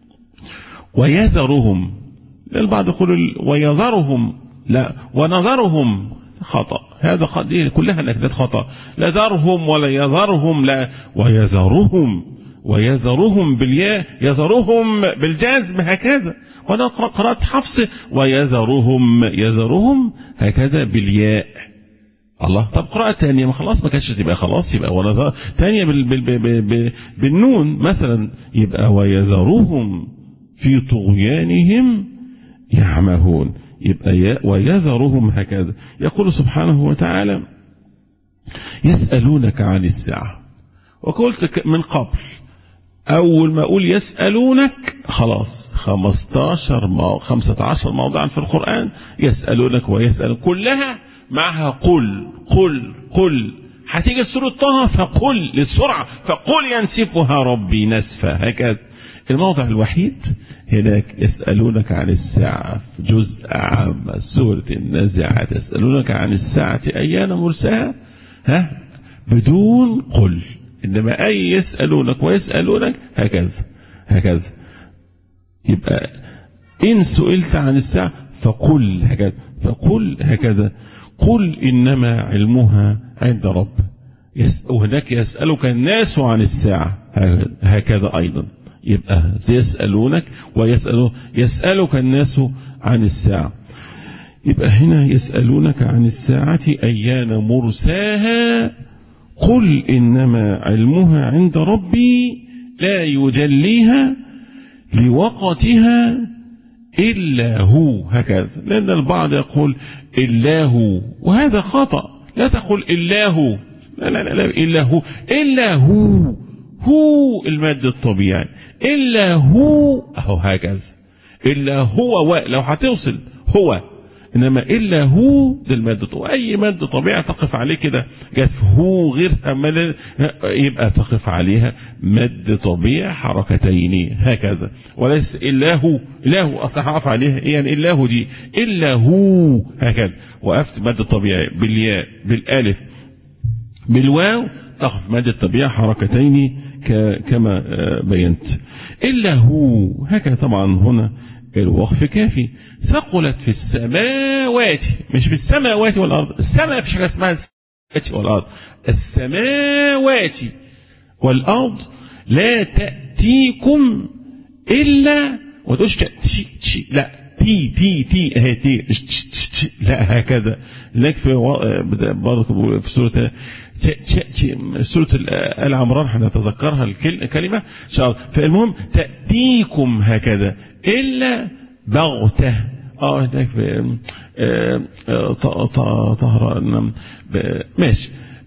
ويذرهم. البعض يقول ويذرهم لا ونذرهم خطأ. هذا خطأ كلها نكدات خطأ. لا ذرهم ولا يذرهم لا ويذرهم ويذرهم بالياء يذرهم بالجزم هكذا. وانا قرأت حفص ويذرهم يذرهم هكذا بالياء. الله طب قراءة تانية ما خلاص ما كانتش تبقى خلاص يبقى ونذر تانية بال بال بال بال بالنون مثلا يبقى ويذرهم في طغيانهم يعمهون يبقى ويذرهم هكذا. يقول سبحانه وتعالى يسألونك عن الساعة، وقلت من قبل أول ما أقول يسألونك خلاص خمستاشر مو... خمسة عشر موضعا في القرآن يسألونك ويسأل كلها معها قل قل قل. هتيجي سورة طه فقل للسرعة فقل ينسفها ربي نسفا، هكذا. الموضع الوحيد هناك يسألونك عن الساعة في جزء عام سورة النازعات، يسألونك عن الساعة أيان مرساها، ها بدون قل، إنما أي يسألونك ويسألونك هكذا هكذا. يبقى إن سئلت عن الساعة فقل هكذا فقل هكذا قل إنما علمها عند رب. وهناك يسألك الناس عن الساعة هكذا أيضا. يبقى يسألونك ويسألوا يسألك الناس عن الساعة. يبقى هنا يسألونك عن الساعة أيان مرساها قل إنما علمها عند ربي لا يجليها لوقتها إلا هو، هكذا. لأن البعض يقول إلا هو، وهذا خطأ. لا تقول إلا هو، لا لا لا, لا إلا هو، إلا هو هو المادة الطبيعي، إلا هو أهو هكذا. إلا هو، لو هتوصل هو، إنما إلا هو ده المادة. وأي مادة طبيعة تقف عليه كده جات هو غيرها مل... يبقى تقف عليها مادة طبيعة حركتين هكذا، وليس إلا هو. إلا هو أصلا هقف عليها يعني إلا هو دي إلا هو هكذا. وقفت مادة طبيعية بالياء بالالف بالواو تقف مادة طبيعة حركتين كما بينت. إلا هو هكذا. طبعا هنا الوقف كافي. ثقلت في السماوات، مش في السماوات والأرض. السماء فيش حاجة اسمها السماوات والأرض. السماوات والأرض لا تأتيكم إلا، وتقولش تأتي لا تي تي تي هي تي لا هكذا. لك في برضه في سورة سورة آل عمران هنتذكرها الكلمة إن شاء الله. فالمهم تأتيكم هكذا إلا بغتة. اه هناك في طهر ماشي.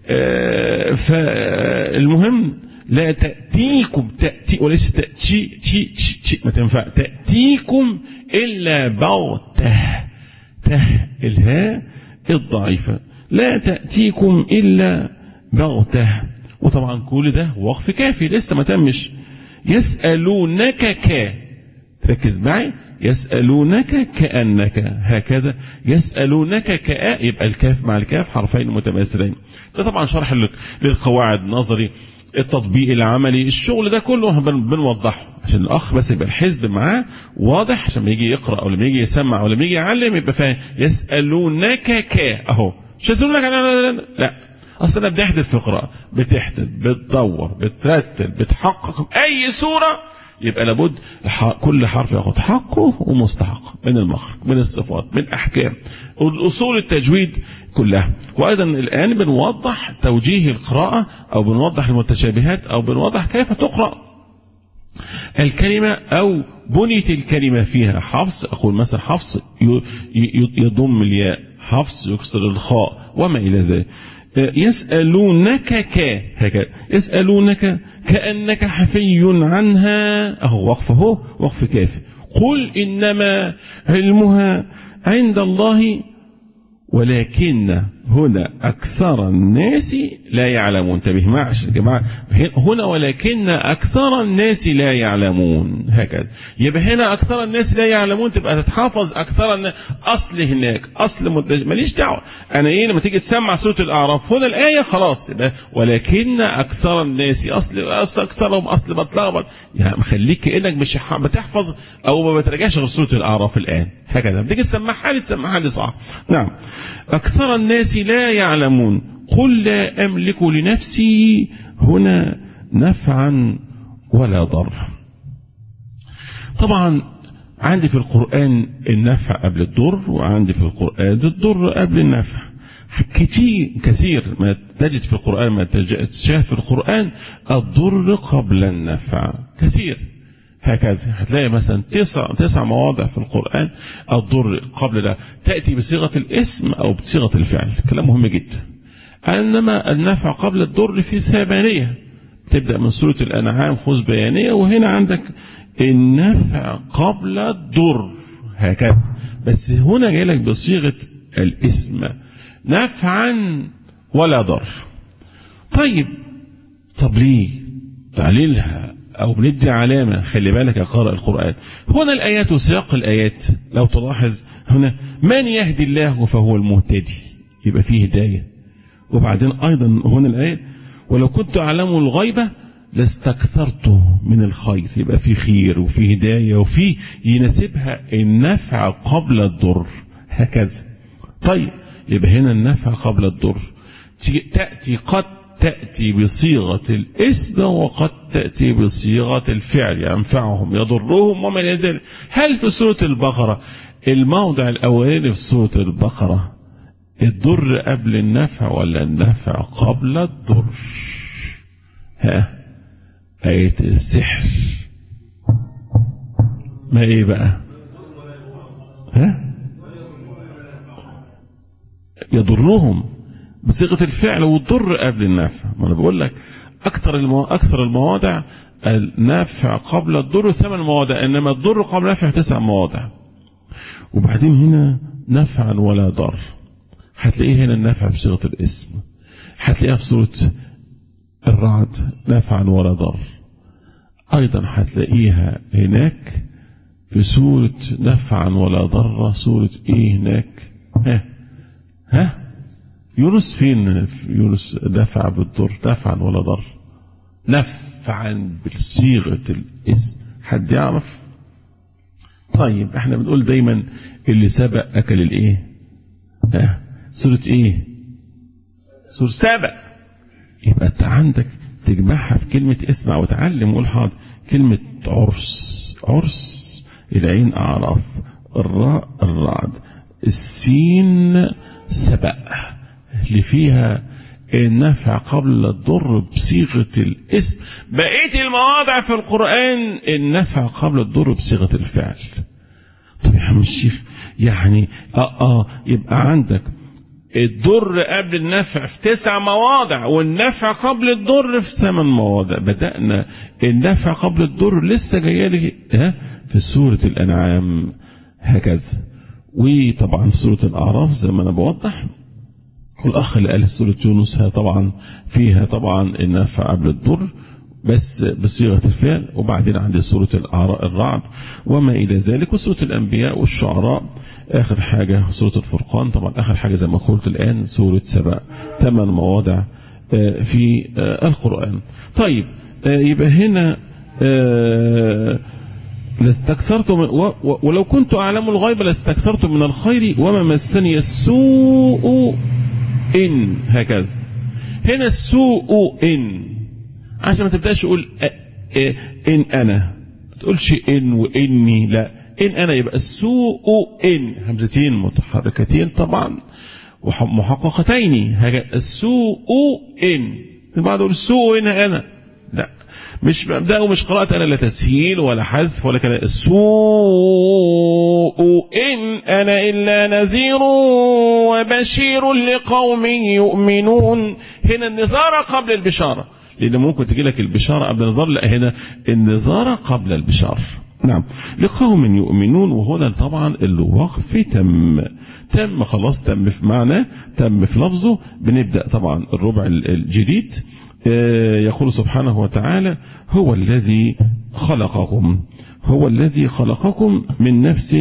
فالمهم لا تأتيكم تأتي وليس تأتي تي تي ما تنفع. تأتيكم إلا بغتة، ته الهاء الضعيفة، لا تأتيكم إلا بغتة. وطبعا كل ده وقف كافي لسه ما تمش. يسألونك ك، ركز معي، يسألونك كأنك هكذا. يسألونك كأ، يبقى الكاف مع الكاف حرفين متماثلين. ده طبعا شرح للقواعد النظري، التطبيق العملي، الشغل ده كله بنوضحه عشان الأخ بس يبقى الحزب معاه واضح، عشان لما يجي يقرأ أو لما يجي يسمع أو لما يجي يعلم يبقى فاهم. يسألونك ك أهو، مش يسألونك لا, لا. أصلا بتحدث في قراءة، بتحدث بتدور بترتل بتحقق أي سورة، يبقى لابد كل حرف ياخد حقه ومستحق من المخرج من الصفات من أحكام الأصول التجويد كلها. وأيضا الآن بنوضح توجيه القراءة أو بنوضح المتشابهات أو بنوضح كيف تقرأ الكلمة أو بنية الكلمة فيها. حفص أقول مثلا حفص يضم الياء، حفص يكسر الخاء وما إلى ذلك. يسألونك ك هكذا، يسألونك كأنك حفي عنها أهو وقفه وقف كافي. قل إنما علمها عند الله ولكن هنا أكثر الناس لا يعلمون. انتبه معش يا جماعة، هنا ولكن أكثر الناس لا يعلمون هكذا. يبقى هنا أكثر الناس لا يعلمون، تبقى تتحافظ أكثر الناس. أصل هناك أصل مدج... ماليش دعوة أنا إيه لما تيجي تسمع سورة الأعراف هنا الآية خلاص يبقى ولكن أكثر الناس أصل أصل أكثرهم أصل بتلخبط. يعني خليك كأنك مش بتحفظ أو ما بترجعش غير سورة الأعراف الآن هكذا. بتيجي تسمعها لي تسمعها لي صح. نعم. أكثر الناس لا يعلمون. قل لا أملك لنفسي هنا نفعا ولا ضر. طبعا عندي في القرآن النفع قبل الضر، وعندي في القرآن الضر قبل النفع. كتير كثير ما تجد في القرآن ما تشاهد في القرآن الضر قبل النفع كثير هكذا. هتلاقي مثلا تسع تسع مواضع في القرآن الضر قبل لا تأتي بصيغة الاسم أو بصيغة الفعل. كلام مهم جدا. إنما النفع قبل الضر في ثمانية، تبدأ من سورة الأنعام خذ بيانية، وهنا عندك النفع قبل الضر هكذا، بس هنا جاي لك بصيغة الاسم نفعا ولا ضر. طيب طب ليه تعليلها أو بندي علامة؟ خلي بالك يا قارئ القرآن، هنا الآيات وسياق الآيات لو تلاحظ هنا من يهدي الله فهو المهتدي، يبقى فيه هداية. وبعدين أيضا هنا الآية ولو كنت أعلم الغيبة لاستكثرت من الخير، يبقى فيه خير وفيه هداية وفيه يناسبها النفع قبل الضر هكذا. طيب يبقى هنا النفع قبل الضر تأتي قد تأتي بصيغة الاسم وقد تأتي بصيغة الفعل، ينفعهم يضرهم وما إلى ذلك. هل في سورة البقرة الموضع الأولاني في سورة البقرة الضر قبل النفع ولا النفع قبل الضر؟ ها آية السحر ما إيه بقى؟ ها يضرهم بصيغة الفعل والضر قبل النفع. ما أنا بقول لك أكثر المو... أكثر المواضع النفع قبل الضر ثمان مواضع، إنما الضر قبل النفع تسع مواضع. وبعدين هنا نفعا ولا ضر هتلاقيه هنا النفع بصيغة الاسم، هتلاقيها في سورة الرعد نفعا ولا ضر. أيضا هتلاقيها هناك في سورة نفعا ولا ضر، سورة إيه هناك؟ ها ها يونس فين؟ يونس دفع بالضر نفعا ولا ضر، نفعا بصيغة الاسم، حد يعرف؟ طيب احنا بنقول دايما اللي سبق أكل الايه؟ ها سورة ايه؟ سورة سبق. يبقى انت عندك تجمعها في كلمة اسمع وتعلم وقول حاضر. كلمة عرس، عرس العين أعراف، الراء الرعد، السين سبق اللي فيها النفع قبل الضر بصيغة الاسم. بقية المواضع في القرآن النفع قبل الضر بصيغة الفعل. طب يا عم الشيخ يعني اه اه يبقى عندك الضر قبل النفع في تسع مواضع والنفع قبل الضر في ثمان مواضع. بدأنا النفع قبل الضر لسه جايه لي ها في سورة الأنعام هكذا، وطبعا في سورة الأعراف زي ما أنا بوضح. والأخ اللي قال سورة يونس طبعا فيها طبعا النفع قبل الضر بس بصيغة الفعل. وبعدين عندي سورة الرعد وما إلى ذلك، وسورة الأنبياء والشعراء آخر حاجة سورة الفرقان. طبعا آخر حاجة زي ما قلت الآن سورة سبأ. ثمان مواضع في القرآن. طيب يبقى هنا لاستكثرت ولو كنت أعلم الغيب لاستكثرت من الخير وما مسني السوء إن هكذا. هنا السوء إن عشان ما تبدأش تقول إن أنا، ما تقولش إن وإني، لا إن أنا. يبقى السوء إن همزتين متحركتين طبعا ومحققتين هكذا. السوء إن بعد أقول السوء إن أنا، لا مش ببدأ ومش قرأت أنا لا تسهيل ولا حذف ولا كلام. السوء إن أنا إلا نذير وبشير لقوم يؤمنون. هنا النذارة قبل البشارة، لأن ممكن تجي لك البشارة قبل النذار، لا هنا النذارة قبل البشارة. نعم لقوم يؤمنون. وهنا طبعا الوقف تم تم خلاص، تم في معنى، تم في لفظه. بنبدأ طبعا الربع الجديد. يقول سبحانه وتعالى هو الذي خلقكم هو الذي خلقكم من نفس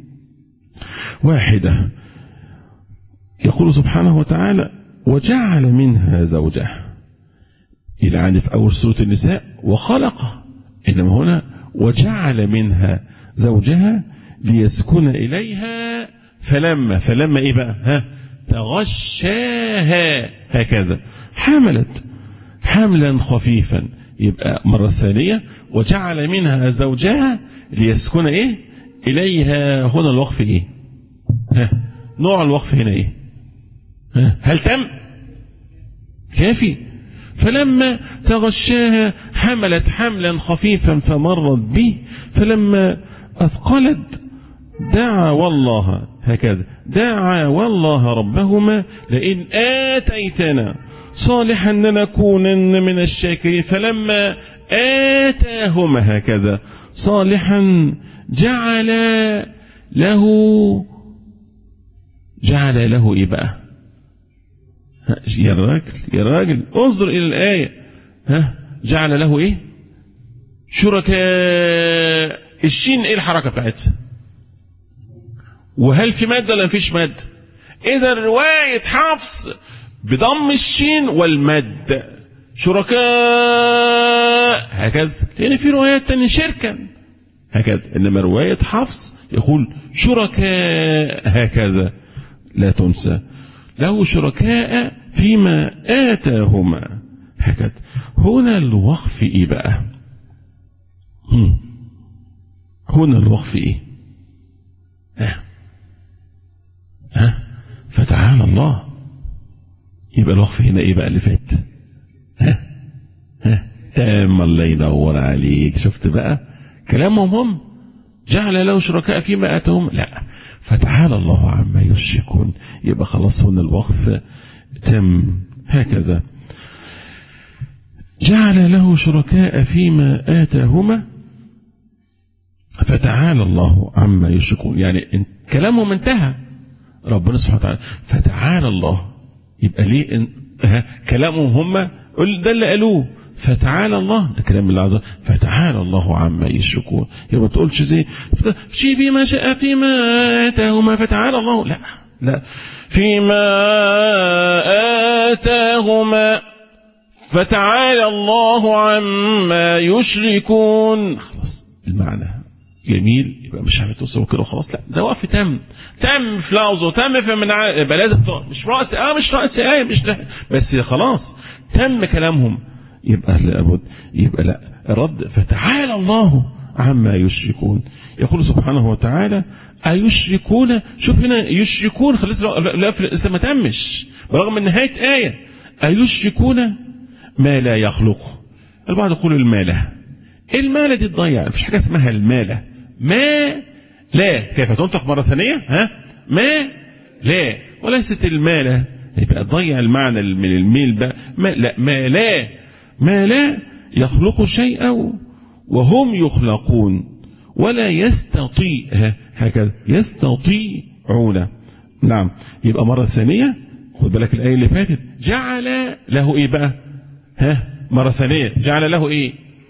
واحدة. يقول سبحانه وتعالى وجعل منها زوجها. يعني في أول سورة النساء وخلق، إنما هنا وجعل منها زوجها ليسكن إليها. فلما فلما إيه بقى؟ ها تغشاها هكذا حملت حملا خفيفا. يبقى مرة ثانية وجعل منها زوجها ليسكن إيه إليها. هنا الوقف إيه؟ ها نوع الوقف هنا إيه؟ ها هل تم؟ كافي. فلما تغشاها حملت حملا خفيفا فمرت به فلما أثقلت دعا والله هكذا دعا والله ربهما لئن آتيتنا صالحا لنكونن من الشاكرين فلما آتاهما هكذا صالحا جعل له جعل له ايه بقى؟ يا راجل يا راجل انظر الى الآية. ها جعل له ايه؟ شركاء. الشين ايه الحركة بتاعتها؟ وهل في مادة ولا مفيش مادة؟ اذا رواية حفص بضم الشين والمد شركاء هكذا، لان في روايات تانية شركا هكذا، انما رواية حفص يقول شركاء هكذا لا تنسى، له شركاء فيما آتاهما هكذا. هنا الوقف ايه بقى؟ هنا الوقف ايه؟ ها ها فتعالى الله. يبقى الوقف هنا ايه بقى اللي فات؟ ها ها تام الله يدور عليك. شفت بقى كلامهم هم؟ جعل له شركاء فيما آتاهم، لا فتعالى الله عما يشركون. يبقى خلاص هنا الوقف تم هكذا. جعل له شركاء فيما آتاهما فتعالى الله عما يشركون، يعني كلامهم انتهى. ربنا سبحانه وتعالى فتعالى الله، يبقى ليه إن... كلامهم هم ده اللي قالوه فتعالى الله، ده كلام الله عز وجل. فتعالى الله عما يشركون. يبقى ما تقولش زي شيء فيما شاء فيما آتاهما فتعالى الله، لا لا فيما آتاهما فتعالى الله عما يشركون. خلاص المعنى جميل، يبقى مش هتوصل كده خلاص، لا ده وقف تم تم في لفظه تم في من يبقى لازم مش رأس آه مش رأس آية مش ده بس خلاص تم كلامهم، يبقى لابد يبقى لا الرد فتعالى الله عما يشركون. يقول سبحانه وتعالى أيشركون. شوف هنا يشركون خلاص لا لسه ما تمش برغم من نهاية آية. أيشركون ما لا يخلق. البعض يقول المالة المالة دي تضيع، مفيش حاجة اسمها المالة. ما لا كيف تنطق مرة ثانية؟ ها ما لا وليست المالة، يبقى تضيع المعنى من الميل بقى. ما لا ما لا ما لا يخلق شيئا وهم يخلقون ولا يستطيع هكذا يستطيعون. نعم يبقى مرة ثانية خد بالك الآية اللي فاتت جعل له ايه بقى؟ ها مرة ثانية جعل له ايه؟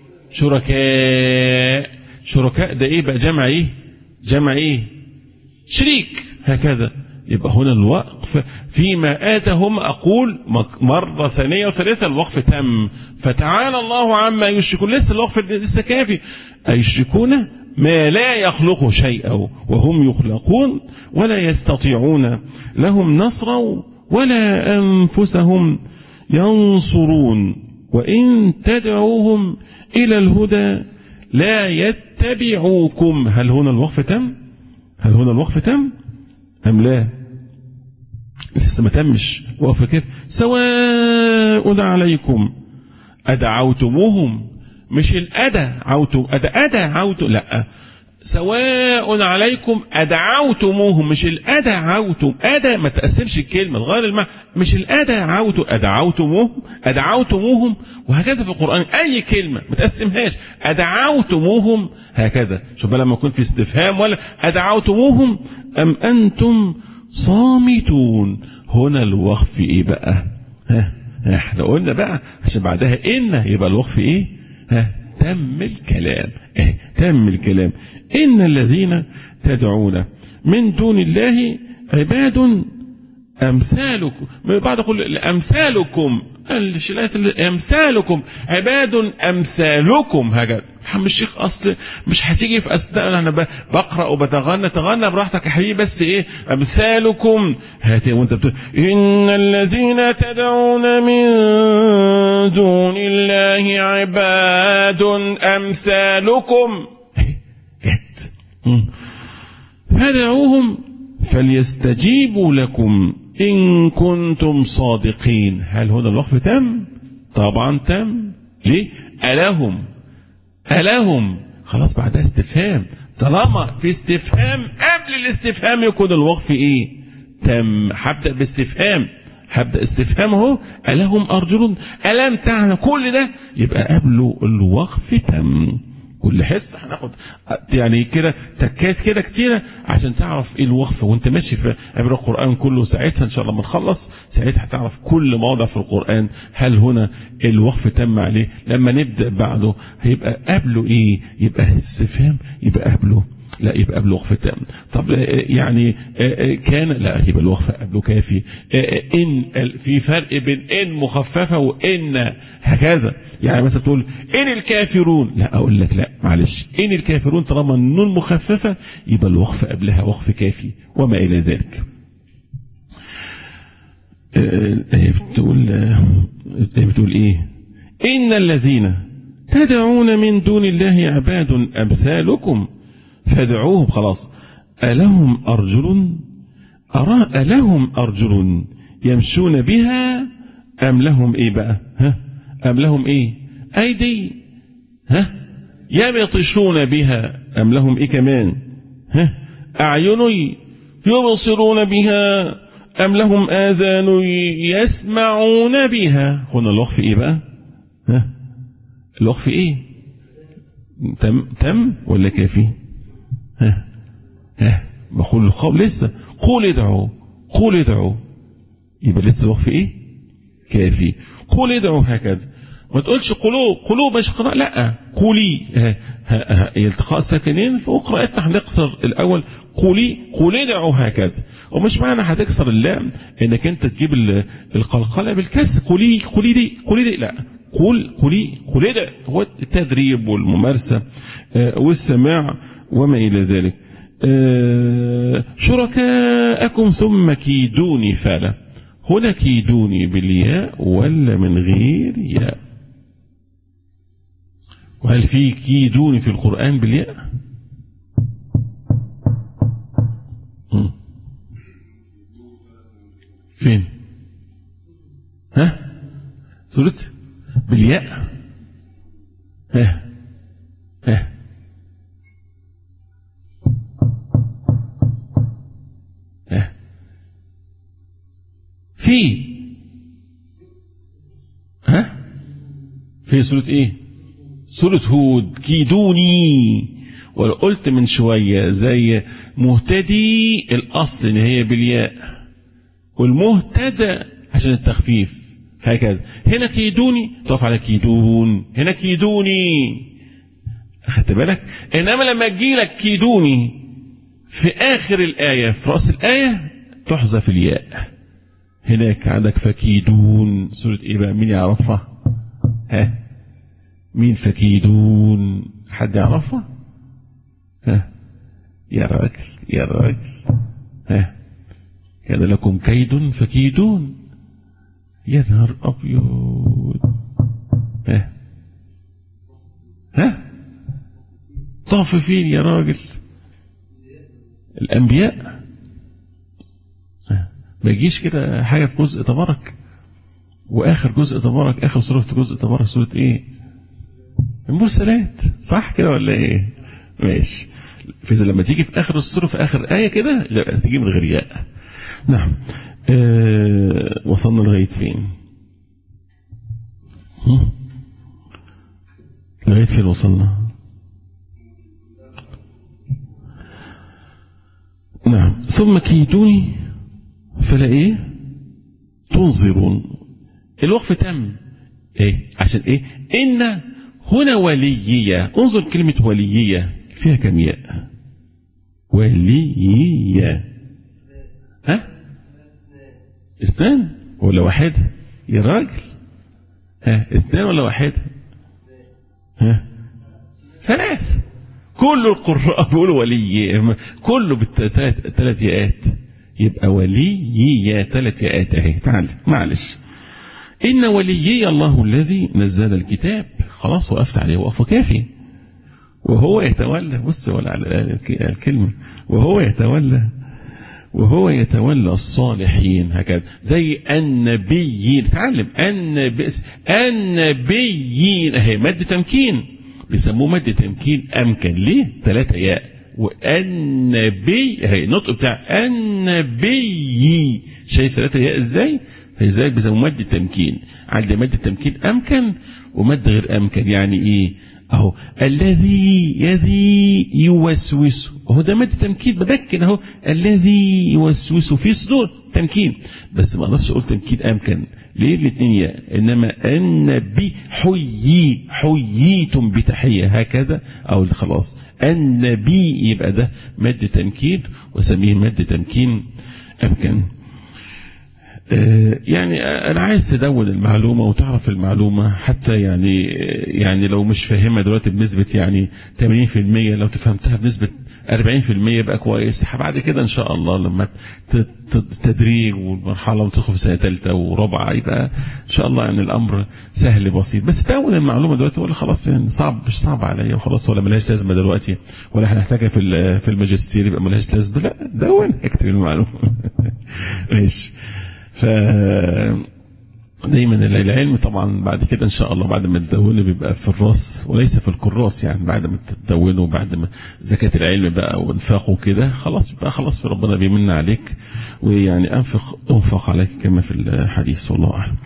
شركاء. شركاء ده ايه بقى؟ جمع ايه؟ جمع ايه؟ شريك هكذا. يبقى هنا الوقف فيما آتهم أقول مرة ثانية وثالثة الوقف تم. فتعالى الله عما يشركون. لسه الوقف لسه كافي. أيشركون ما لا يخلق شيئا وهم يخلقون ولا يستطيعون لهم نصرا ولا أنفسهم ينصرون وإن تدعوهم إلى الهدى لا يتبعوكم. هل هنا الوقف تم؟ هل هنا الوقف تم أم لا؟ لسه ما تمش. وقف كيف؟ سواء عليكم أدعوتموهم. مش الأدعوتم أدع أدعوتم لا سواء عليكم أدعوتموهم مش الأدعوتم. أدع ما تقسمش الكلمة تغير المعنى. مش الأدعوت أدعوتموهم أدعوتموهم وهكذا في القرآن أي كلمة ما تقسمهاش أدعوتموهم هكذا. شوف بقى لما يكون في استفهام ولا أدعوتموهم أم أنتم صامتون. هنا الوقف إيه بقى؟ ها احنا قلنا بقى عشان بعدها إن يبقى الوقف إيه؟ ها تم الكلام. اه تم الكلام. إن الذين تدعون من دون الله عباد أمثالكم. بعد أقول أمثالكم أمثالكم عباد أمثالكم. هكذا محمد الشيخ أصل مش هتيجي في أثناء أنا بقرأ وبتغنى تغنى براحتك يا حبيبي بس إيه أمثالكم هاتي وأنت بتقول إن الذين تدعون من دون الله عباد أمثالكم جد فدعوهم فليستجيبوا لكم إن كنتم صادقين. هل هنا الوقف تم؟ طبعا تم. ليه؟ ألهم ألهم خلاص بعدها استفهام. طالما في استفهام أم قبل الاستفهام يكون الوقف ايه؟ تم. هبدأ باستفهام، هبدأ استفهام اهو، ألهم أرجل ألم تعلم، كل ده يبقى قبله الوقف تم. كل حصة هناخد يعني كده تكات كده كتيرة عشان تعرف ايه الوقف وانت ماشي في عبر القرآن كله. ساعتها ان شاء الله ما نخلص ساعتها هتعرف كل موضع في القرآن هل هنا الوقف تم عليه. لما نبدأ بعده هيبقى قبله ايه؟ يبقى استفهام، يبقى قبله لا يبقى قبله وقف تام. طب يعني كان لا يبقى الوقف قبله كافي. ان في فرق بين ان مخففه وان هكذا. يعني مثلا تقول ان الكافرون، لا اقول لك لا معلش، ان الكافرون طالما النون مخففه يبقى الوقف قبلها وقف كافي وما الى ذلك. بتقول بتقول ايه؟ ان الذين تدعون من دون الله عباد امثالكم فادعوهم. خلاص. ألهم أرجل أرى ألهم أرجل يمشون بها أم لهم إيه بقى؟ ها؟ أم لهم إيه؟ أيدي ها يبطشون بها أم لهم إيه كمان؟ ها؟ أعين يبصرون بها أم لهم آذان يسمعون بها. هنا الوقف إيه بقى؟ ها؟ الوقف إيه؟ تم تم ولا كافي؟ ها ها بقول القول لسه قول ادعوا قول ادعوا يبقى لسه وقف ايه؟ كافي. قول ادعوا هكذا. ما تقولش قلوب قلوب مش قراءة، لا قولي. التقاء الساكنين في قراءتنا هنكسر الاول قولي قول ادعوا هكذا. ومش معنى هتكسر اللام انك انت تجيب القلقله بالكسر قولي قولي دي قولي دي، لا قول قولي قولي ده. هو التدريب والممارسه والسماع وما إلى ذلك. شركاءكم ثم كيدوني فلا. هنا كيدوني بالياء ولا من غير ياء؟ وهل في كيدوني في القرآن بالياء؟ فين؟ ها؟ سورة بالياء؟ ها ها في ها في سورة ايه؟ سورة هود كيدوني. ولو قلت من شوية زي مهتدي الأصل ان هي بالياء والمهتدى عشان التخفيف هكذا. هنا كيدوني تقف على كيدون، هنا كيدوني. أخذت بالك؟ إنما لما تجي لك كيدوني في آخر الآية في رأس الآية تحذف الياء. هناك عندك فكيدون سورة ايه بقى؟ مين يعرفها؟ ها مين فكيدون؟ حد يعرفها؟ ها يا راجل يا راجل. ها كان لكم كيد فكيدون. يا نهار ابيض. ها ها طاففين يا راجل. الانبياء ما يجيش كده حاجة في جزء تبارك وآخر جزء تبارك آخر سورة جزء تبارك سورة إيه؟ المرسلات. صح كده ولا إيه؟ ماشي. فإذا لما تيجي في آخر السورة في آخر آية كده تيجي من غير ياء. نعم. آه وصلنا لغاية فين؟ لغاية فين وصلنا؟ نعم. ثم كيدوني فلا ايه تنظرون. الوقف تم ايه عشان ايه؟ ان هنا وليية. انظر كلمة وليية فيها كم ياء؟ وليية. ها اثنان ولا واحد يا راجل؟ ها اثنان ولا واحد؟ ها ثلاث. كل القراء بيقولوا ولي، كله بالثلاث ياءات يبقى وليي ثلاث ياءات اهي. تعال معلش. إن وليي الله الذي نزل الكتاب. خلاص وقفت عليه وقفه كافي. وهو يتولى، بص ولا على الكلمة، وهو يتولى وهو يتولى الصالحين هكذا. زي النبيين. تعلم النبي النبيين اهي مد تمكين بيسموه مد تمكين أمكن. ليه؟ ثلاثة ياء والنبي، هي النطق بتاع النبي، شايف ثلاثة ياء ازاي؟ فلذلك بيسموه مد التمكين. عندي مد التمكين امكن ومد غير امكن. يعني ايه؟ اهو الذي يذي يوسوس، اهو ده مد تمكين بمكن اهو، الذي يوسوس في صدور تمكين، بس ما اقدرش اقول تمكين امكن. ليه؟ الاثنين ياء. انما النبي حيي حييتم بتحيه هكذا، او خلاص النبي يبقى ده مد تمكين وسميه مد تمكين امكن. يعني أنا عايز تدون المعلومة وتعرف المعلومة، حتى يعني يعني لو مش فاهمها دلوقتي بنسبة يعني ثمانين بالمئة، لو تفهمتها بنسبة أربعين بالمئة يبقى كويس. بعد كده إن شاء الله لما التدريج والمرحلة وتدخل في سنة ثالثة ورابعة يبقى إن شاء الله يعني الأمر سهل بسيط. بس دون المعلومة دلوقتي ولا خلاص يعني صعب، مش صعب عليا وخلاص، ولا ملهاش لازمة دلوقتي، ولا هنحتاجها في في الماجستير يبقى ملهاش لازمة. لا دون اكتب المعلومة. ماشي. ف دايما العلم طبعا بعد كده ان شاء الله بعد ما تدونه بيبقى في الراس وليس في الكراس. يعني بعد ما تدونه وبعد ما زكاة العلم بقى وانفاقه كده خلاص يبقى خلاص في ربنا بيمن عليك، ويعني انفق انفق عليك كما في الحديث. والله اعلم.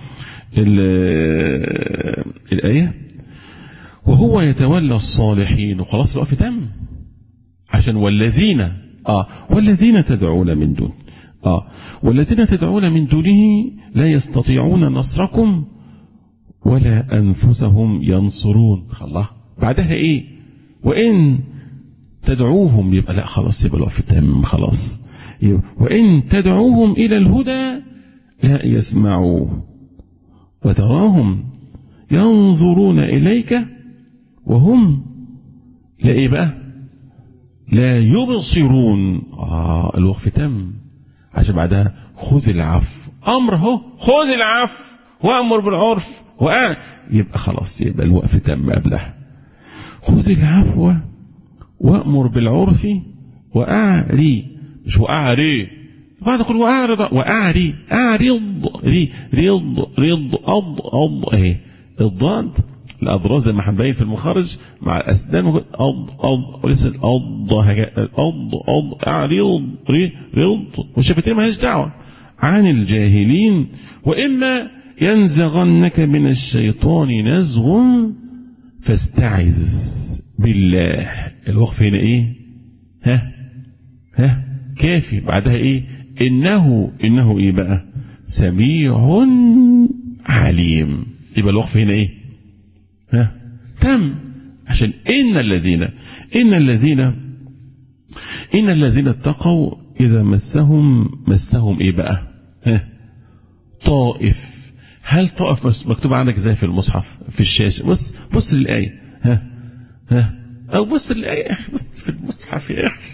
الآية وهو يتولى الصالحين، وخلاص الوقت تم عشان والذين اه والذين تدعون من دون آه والذين تدعون من دونه لا يستطيعون نصركم ولا أنفسهم ينصرون. الله بعدها إيه؟ وإن تدعوهم، يبقى لا خلاص يبقى الوقف تام خلاص. وإن تدعوهم إلى الهدى لا يسمعوا وتراهم ينظرون إليك وهم لا إيه بقى؟ لا يبصرون. آه الوقف تم عشان بعدها خذ العفو، امر اهو خذ العفو وامر بالعرف وأ... يبقى خلاص يبقى الوقف تم قبلها. خذ العفو وامر بالعرف واعري، مش واعري بعد اقول واعرض واعري اعرض ري رض رض اض اض اهي الضاد الاضراس زي ما هنبين في المخارج مع الاسنان اض اض ولسه الاض اض اض اعرض ري رض، والشفتين مالهاش دعوه عن الجاهلين. واما ينزغنك من الشيطان نزغ فاستعذ بالله. الوقف هنا ايه؟ ها ها كافي. بعدها ايه؟ انه انه ايه بقى؟ سميع عليم. يبقى الوقف هنا ايه؟ ها تم عشان ان الذين ان الذين ان الذين اتقوا اذا مسهم مسهم ايه بقى؟ ها طائف. هل طائف مكتوب عندك ازاي في المصحف في الشاشه؟ بص بص للايه. ها ها او بص للايه، بص في المصحف يا اخي.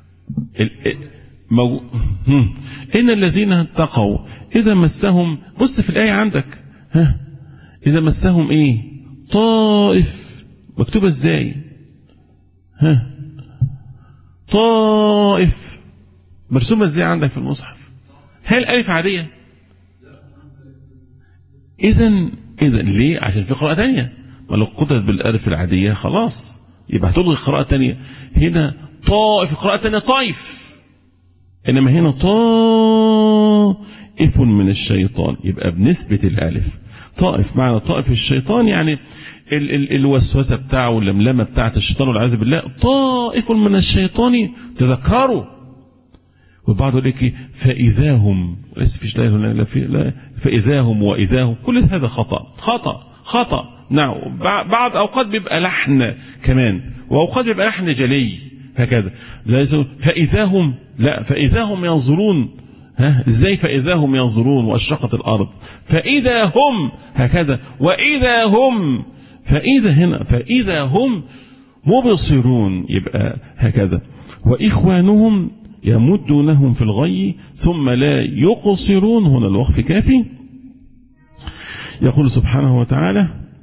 مو... ان الذين اتقوا اذا مسهم، بص في الايه عندك. ها اذا مسهم ايه؟ طائف. مكتوبه ازاي؟ ها طائف مرسومه ازاي عندك في المصحف؟ هل الف عاديه؟ اذا اذا ليه؟ عشان في قراءه ثانيه. ما لو قدرت بالالف العاديه خلاص يبقى هتلغي قراءه ثانيه. هنا طائف قراءه ثانيه طائف، انما هنا طائف من الشيطان يبقى بنسبه الالف. طائف معنى طائف الشيطان يعني ال ال الوسوسه بتاعه واللملمه بتاعه الشيطان والعياذ بالله. طائف من الشيطان تذكروا. والبعض يقول لك فاذا هم ليس فيش لا في فاذا هم واذا هم، كل هذا خطا خطا خطا. نعم بعض اوقات بيبقى لحن كمان، واوقات بيبقى لحن جلي هكذا. فاذا هم لا فاذا هم ينظرون. ها ازاي فاذا هم ينظرون واشرقت الارض؟ فاذا هم هكذا، واذا هم فاذا هنا فاذا هم مبصرون يبقى هكذا. واخوانهم يمدونهم في الغي ثم لا يقصرون. هنا الوقف كافي. يقول سبحانه وتعالى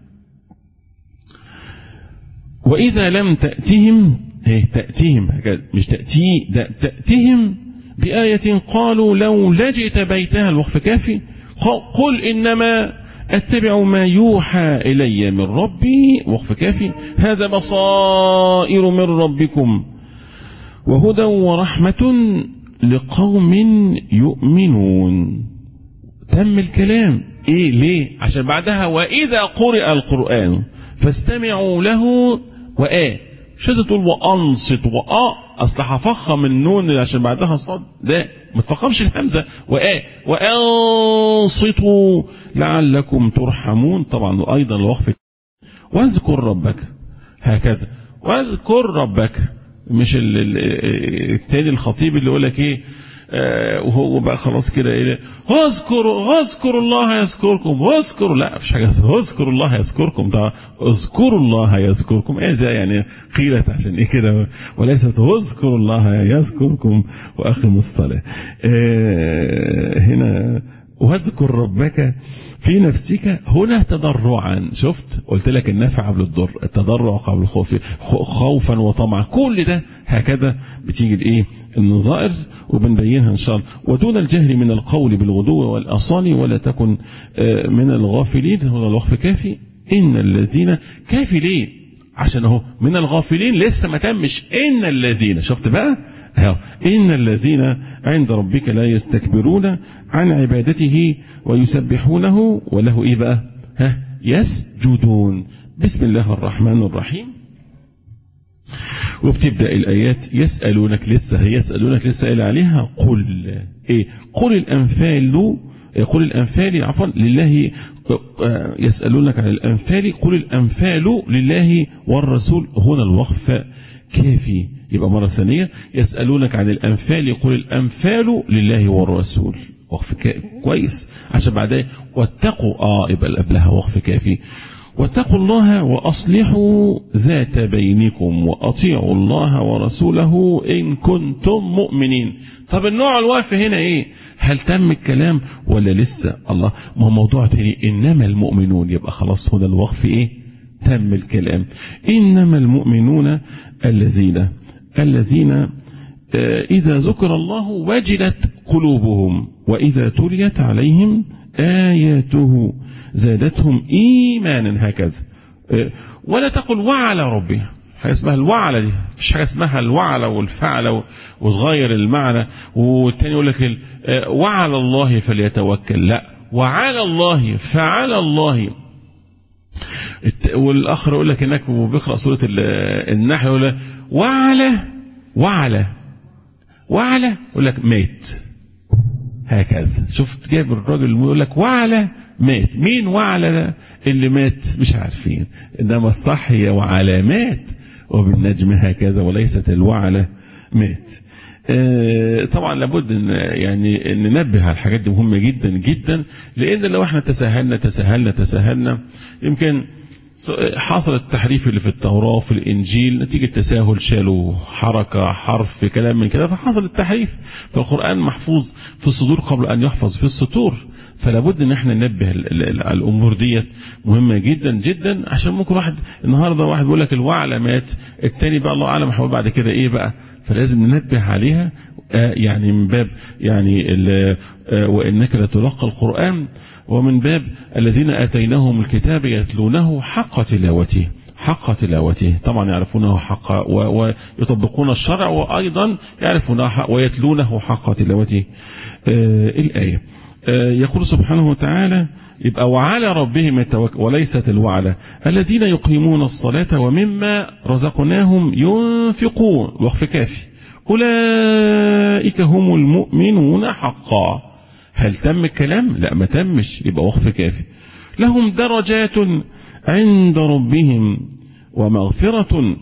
واذا لم تأتهم تأتهم هكذا مش تأتي تأتهم بآية قالوا لو لجئت بيتها. الوقف كافي. قل إنما أتبع ما يوحى إلي من ربي. وقف كافي. هذا بصائر من ربكم وهدى ورحمة لقوم يؤمنون. تم الكلام ايه ليه؟ عشان بعدها وإذا قرئ القرآن فاستمعوا له وآ، مش لازم تقول وأنصت وآ، أصل هفخم النون عشان بعدها صاد، ده ما تفخمش الهمزة. وآ وأنصتوا لعلكم ترحمون. طبعا وأيضا الوقف واذكر ربك هكذا، واذكر ربك، مش التاني الخطيب اللي يقول لك ايه آه وهو بقى خلاص كده ايه اذكروا اذكروا الله يذكركم واذكروا، لا مفيش حاجه اذكروا الله يذكركم، ده اذكروا الله يذكركم. ايه زي يعني قيلت عشان ايه كده، وليست اذكروا الله يذكركم واقيموا الصلاه. آه هنا واذكر ربك في نفسك، هنا تضرعا. شفت قلت لك النفع قبل الضر، التضرع قبل الخوف، خوفا وطمعا، كل ده هكذا بتيجي الايه النظائر وبنبينها ان شاء الله. ودون الجهل من القول بالغدو والاصال ولا تكن من الغافلين. هنا الوقف كافي. ان الذين كافي ليه؟ عشان اهو من الغافلين لسه ما تمش ان الذين، شفت بقى اهو ان الذين عند ربك لا يستكبرون عن عبادته ويسبحونه وله ايه بقى ها يسجدون. بسم الله الرحمن الرحيم. وبتبدأ الآيات يسألونك، لسه هي يسألونك لسه قال عليها قل ايه قل الأنفال قل الأنفال عفوا لله، يسألونك عن الأنفال قل الأنفال لله والرسول. هنا الوقف كافي. يبقى مرة ثانية يسألونك عن الأنفال قل الأنفال لله والرسول، وقف كويس عشان بعدين واتقوا اه يبقى قبلها وقف كافي. واتقوا الله وأصلحوا ذات بينكم وأطيعوا الله ورسوله إن كنتم مؤمنين. طب النوع الوقف هنا إيه؟ هل تم الكلام ولا لسه؟ الله، ما هو موضوع تاني إنما المؤمنون، يبقى خلاص هنا الوقف إيه؟ تم الكلام. إنما المؤمنون الذين الذين إذا ذكر الله وجلت قلوبهم وإذا تليت عليهم آياته زادتهم إيمانا. هكذا. ولا تقل وعلى ربي، حاجة اسمها الوعلة دي، مش حاجة اسمها الوعلة والفعلة وتغير المعنى. والتاني يقول لك وعلى الله فليتوكل، لا وعلى الله فعلى الله. والآخر يقول لك هناك وبيقرأ سورة النحل يقول لك وعلى وعلى وعلى يقول لك مات. هكذا. شفت جايب الراجل يقول لك وعلى مات. مين وعلى ده اللي مات؟ مش عارفين، انما الصح هي وعلامات وبالنجم هكذا، وليست الوعلى مات. آه طبعا لابد ان يعني ننبه على الحاجات دي، مهمه جدا جدا، لان لو احنا تساهلنا تساهلنا تساهلنا يمكن حصل التحريف اللي في التوراة في الإنجيل نتيجة تساهل، شالوا حركة حرف كلام من كده فحصل التحريف. فالقرآن محفوظ في الصدور قبل أن يحفظ في السطور، فلا بد ان احنا ننبه الامور دي مهمه جدا جدا، عشان ممكن واحد النهارده واحد بيقول لك الوعلة مات، التاني بقى الله اعلم هيقول بعد كده ايه بقى، فلازم ننبه عليها. آه يعني من باب يعني آه وانك لتلقى القرآن، ومن باب الذين اتيناهم الكتاب يتلونه حق تلاوته، حق تلاوته طبعا يعرفونه حق ويطبقون الشرع، وايضا يعرفونه حق ويتلونه حق تلاوته. آه الايه يقول سبحانه وتعالى يبقى وعلى ربهم يتوكلون، وليست الوعلة. الذين يقيمون الصلاة ومما رزقناهم ينفقون، وقف كافي. أولئك هم المؤمنون حقا. هل تم الكلام؟ لا ما تمش، يبقى وقف كافي. لهم درجات عند ربهم ومغفرة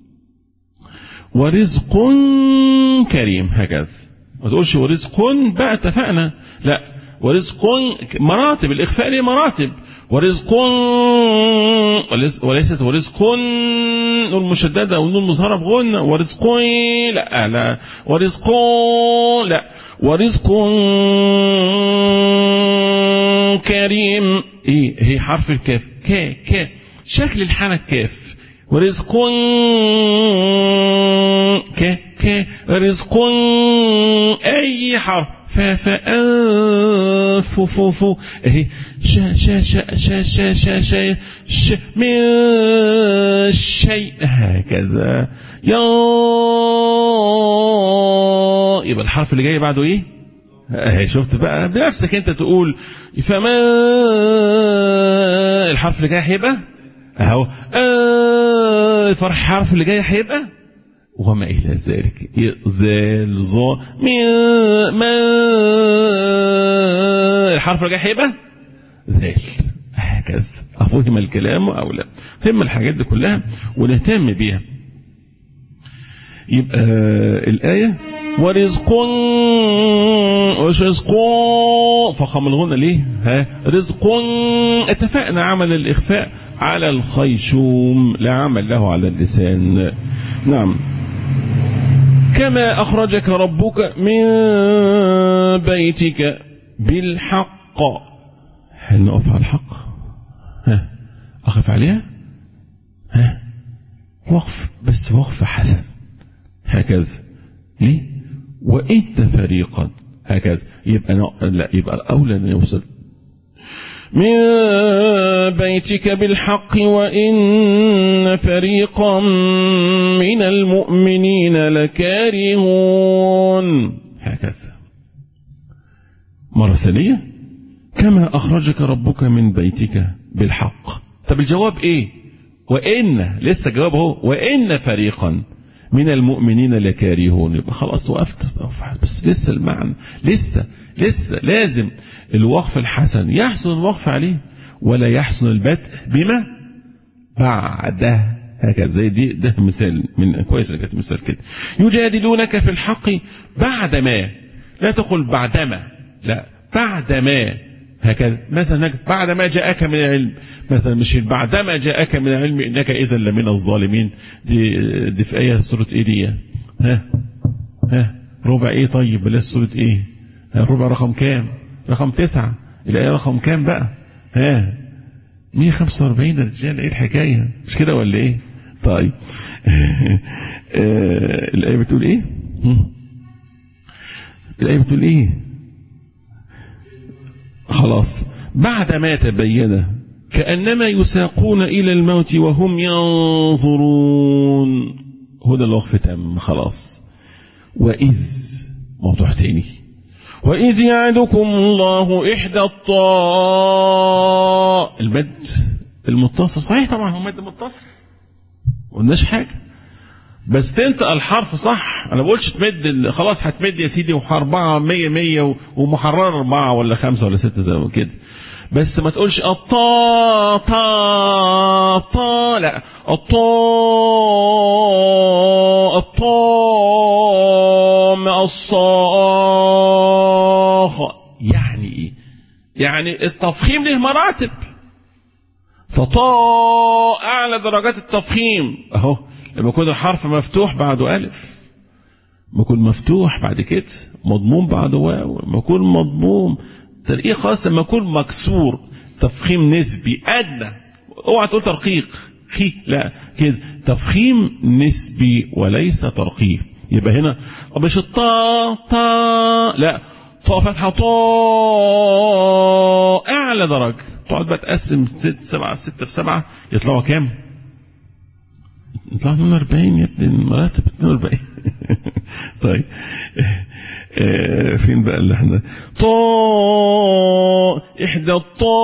ورزق كريم. هكذا ما تقولش ورزق بقى اتفقنا، لا ورزق مراتب، الإخفاء ليه مراتب. ورزق وليست ورزق نون مشددة أو نون مظهرة بغن. ورزق لا لا ورزق لا ورزق كريم. ايه هي حرف الكاف ك ك شكل الحنك كاف. ورزق ك ك رزق أي حرف فأنفففو اهي شا شا شا شا شا شا شا ش من شيء هكذا يا يبقى الحرف اللي جاي بعده ايه اهي شفت بقى بنفسك انت تقول فما الحرف اللي جاي هيبقى اهو الفرح الحرف اللي جاي هيبقى وما إلى ذلك ذال ظا من ما الحرف الجاي هيبقى ذال هكذا أفهم الكلام أو لا هم الحاجات دي كلها ونهتم بيها يبقى الآية ورزق ورزق فخم الغنى ليه ها رزق اتفقنا عمل الإخفاء على الخيشوم لا عمل له على اللسان نعم كما أخرجك ربك من بيتك بالحق هل نقف على الحق ها أخف عليها ها وقف بس وقف حسن هكذا ليه وإنت فريقا هكذا يبقى لا يبقى الأولى أن يوصل من بيتك بالحق وإن فريقا من المؤمنين لكارهون هكذا مرة ثانية كما أخرجك ربك من بيتك بالحق طب الجواب إيه وإن لسه جواب هو وإن فريقا من المؤمنين لكارهون يبقى خلاص وقفت بس لسه المعنى لسه لسه لازم الوقف الحسن يحسن الوقف عليه ولا يحسن البدء بما بعده هكذا زي دي ده مثال من كويس انك مثال كده يجادلونك في الحق بعدما لا تقل بعدما لا بعدما هكذا مثلا بعدما جاءك من العلم مثلا مش بعدما جاءك من العلم انك اذا لمن الظالمين دي دي في ايه سوره ايه دي ها ها ربع ايه طيب بلاش سوره ايه الربع رقم كام رقم تسعة الايه رقم كام بقى ها مية وخمسة وأربعين رجال ايه الحكايه مش كده ولا ايه طيب الايه بتقول ايه الايه بتقول ايه خلاص بعدما تبين كأنما يساقون إلى الموت وهم ينظرون هنا الوقف تم خلاص وإذ موضوع تاني وإذ يعدكم الله إحدى الطاء المد المتصل صحيح طبعا هو مد متصل قلناش حاجة بس تنطق الحرف صح انا بقولش تمد خلاص هتمد يا سيدي واربعة مية مية ومحرر اربعة ولا خمسة ولا ستة زي ما كده بس ما تقولش الطا طا طا لا الطا الطا مع الصاخ يعني ايه يعني التفخيم له مراتب فطا اعلى درجات التفخيم اهو لما يكون الحرف مفتوح بعده ألف لما يكون مفتوح بعد كده مضموم بعده واو لما يكون مضموم ترقيق خاص لما يكون مكسور تفخيم نسبي أدنى اوعى تقول ترقيق خي لا كده تفخيم نسبي وليس ترقيق يبقى هنا مش الطا طا لا طا فتحة طا أعلى درجة تقعد بقى تقسم ست سبعة ستة في سبعة يطلعوا كام؟ يطلعوا اثنين وأربعين يا ابني المراتب اثنين وأربعين طيب فين بقى اللي احنا طا إحدى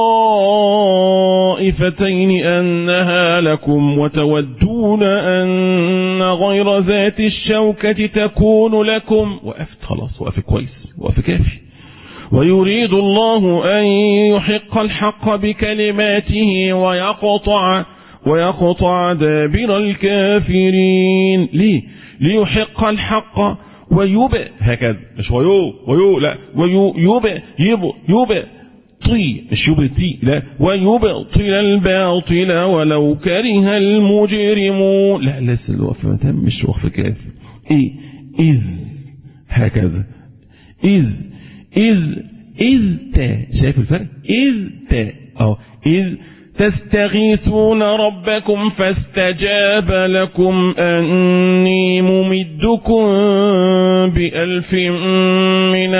الطائفتين أنها لكم وتودون أن غير ذات الشوكة تكون لكم وقفت خلاص وقف كويس وقف كافي ويريد الله أن يحق الحق بكلماته ويقطع ويقطع دابر الكافرين ليه ليحق الحق ويبئ هكذا مش ويو ويو لا ويو يبئ يبئ يبئ طي مش يبئ لا ويبطل الباطل ولو كره المجرمون لا لسه الوقف ما تم مش وقف كافي ايه إذ هكذا إذ إذ إذ تا شايف الفرق إذ تا أو إذ تستغيثون ربكم فاستجاب لكم أني ممدكم بألف من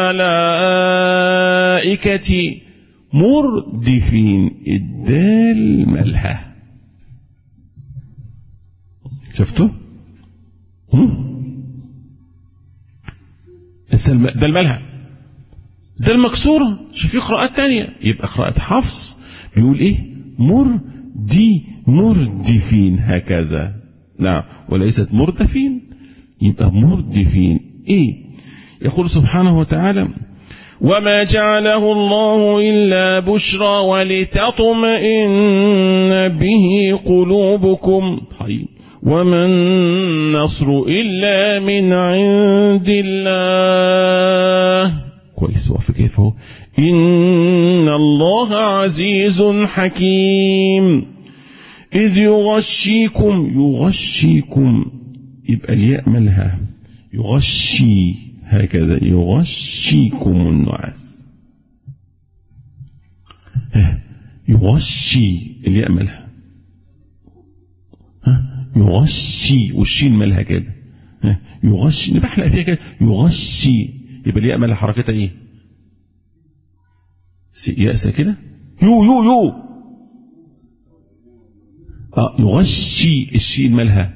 الملائكة مردفين. الدال ملها، شفتوا؟ ده الملها، ده المكسورة. شوف في قراءات تانية، يبقى قراءة حفص بيقول ايه؟ مردي مردفين هكذا، نعم، وليست مردفين، يبقى مردفين. ايه يقول سبحانه وتعالى؟ وما جعله الله إلا بشرى ولتطمئن به قلوبكم. طيب، وما النصر إلا من عند الله. كويس، وقف كيف هو؟ إن الله عزيز حكيم. إذ يغشيكم، يغشيكم، يبقى الياء ملها، يغشي هكذا، يغشيكم النعاس، يغشي الياء ملها، يغشي، والشين ملها كده، يغشي، نبحلق فيها كده، يغشي، يبقى الياء ملها حركتها ايه؟ ياء ساكنه، يو يو يو اه يغشي، الشين ملها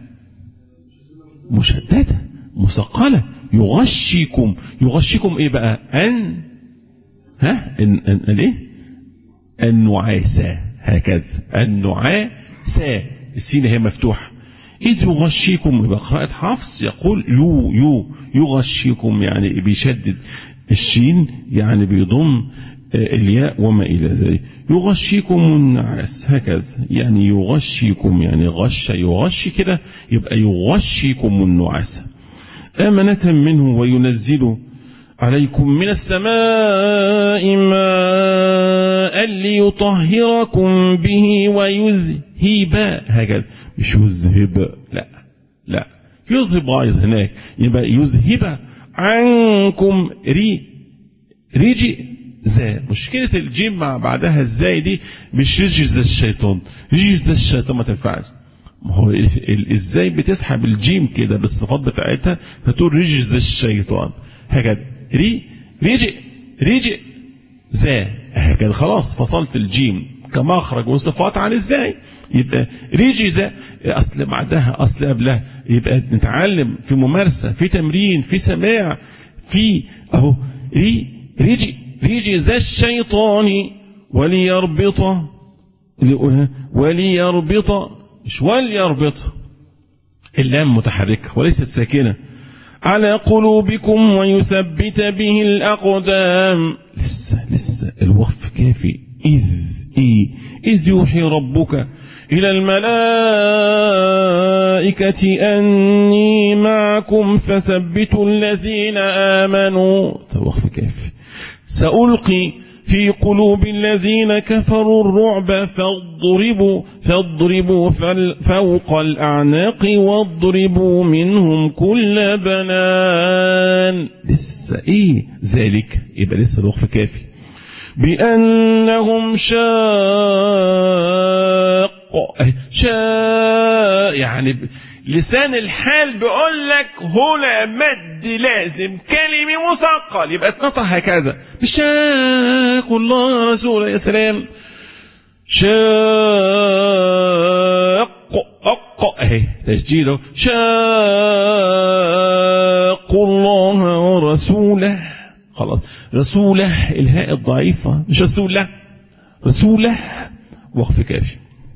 مشدده مثقله، يغشيكم، يغشيكم ايه بقى؟ ان ها ان ان ايه؟ النعاسة هكذا، النعاسة، السين هي مفتوحة. إذ يغشيكم، يبقى قراءة حفص يقول يو يو يغشيكم، يعني بيشدد الشين، يعني بيضم الياء وما إلى ذلك. يغشيكم النعاس هكذا، يعني يغشيكم، يعني غش يغشي كده، يبقى يغشيكم النعاس أمنة منه وينزل عليكم من السماء ماء ليطهركم به ويذهب، هكذا، مش يذهب، لا لا، يذهب عايز هناك، يبقى يذهب عنكم ري ريجي زا. مشكلة الجيم مع بعدها ازاي دي، مش ريجي زي الشيطان، ريجي زي الشيطان ما تنفعش. ما هو ازاي بتسحب الجيم كده بالصفات بتاعتها فتقول ريجي زي الشيطان هكذا، ري ريجي ريجي زا هكذا، خلاص فصلت الجيم كمخرج وصفات عن ازاي. يبقى ريجي زا، اصل بعدها اصل قبلها، يبقى نتعلم في ممارسة، في تمرين، في سماع، في اهو ري ريجي ريجي زا الشيطان وليربط وليربط مش وليربط، اللام متحركة وليست ساكنة، على قلوبكم ويثبت به الأقدام. لسه لسه الوقف كافي. إذ إيه إذ يوحي ربك إلى الملائكة أني معكم فثبتوا الذين آمنوا. الوقف كافي. سألقي في قلوب الذين كفروا الرعب فاضربوا فاضربوا فوق الأعناق واضربوا منهم كل بنان. لسه ايه ذلك، يبقى لسه الوقف كافي. بأنهم شاق شاق، يعني لسان الحال بيقول لك هنا مد لازم كلمة مثقل، يبقى اتنطق هكذا، شاق الله رسوله، يا سلام، شاق أق اهي تسجيله، شاق الله ورسوله، خلاص، رسوله الهاء الضعيفة، مش رسوله، رسوله وقف كافي.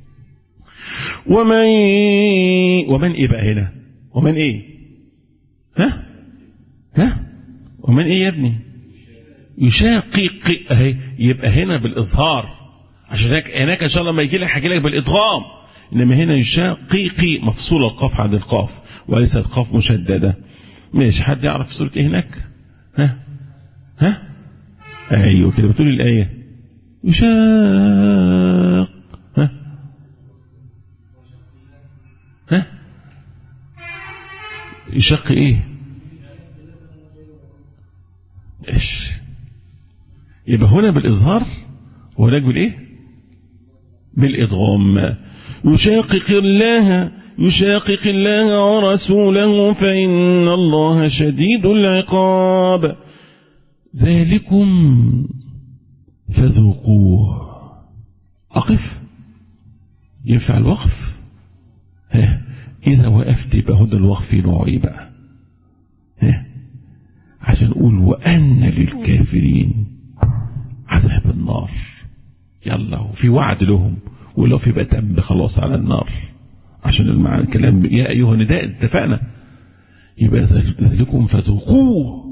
ومن ومن ايه بقى هنا؟ ومن ايه؟ ها ها ومن ايه يا ابني؟ يشاقق اهي، يبقى هنا بالاظهار، عشان هناك هناك ان شاء الله ما يجي لك هاجي لك بالادغام، انما هنا يشاقق مفصول القاف عن القاف وليست قاف مشدده. ماشي، حد يعرف سوره ايه هناك؟ ها ها ايوه كده بتقول الايه يشاق، ها ها يشق ايه؟ ايش؟ يبقى هنا بالاظهار وهناك بالايه؟ بالإدغام. يشاقق الله يشاقق الله ورسوله فإن الله شديد العقاب ذلكم فذوقوه. أقف ينفع الوقف؟ ها إذا وقفت يبقى هدى الوقف نوعه إيه بقى؟ ها عشان نقول وأن للكافرين عذاب النار. يلا وفي وعد لهم، ولو في بقى تم خلاص على النار عشان المعنى الكلام يا أيها نداء اتفقنا. يبقى ذلكم فذوقوه.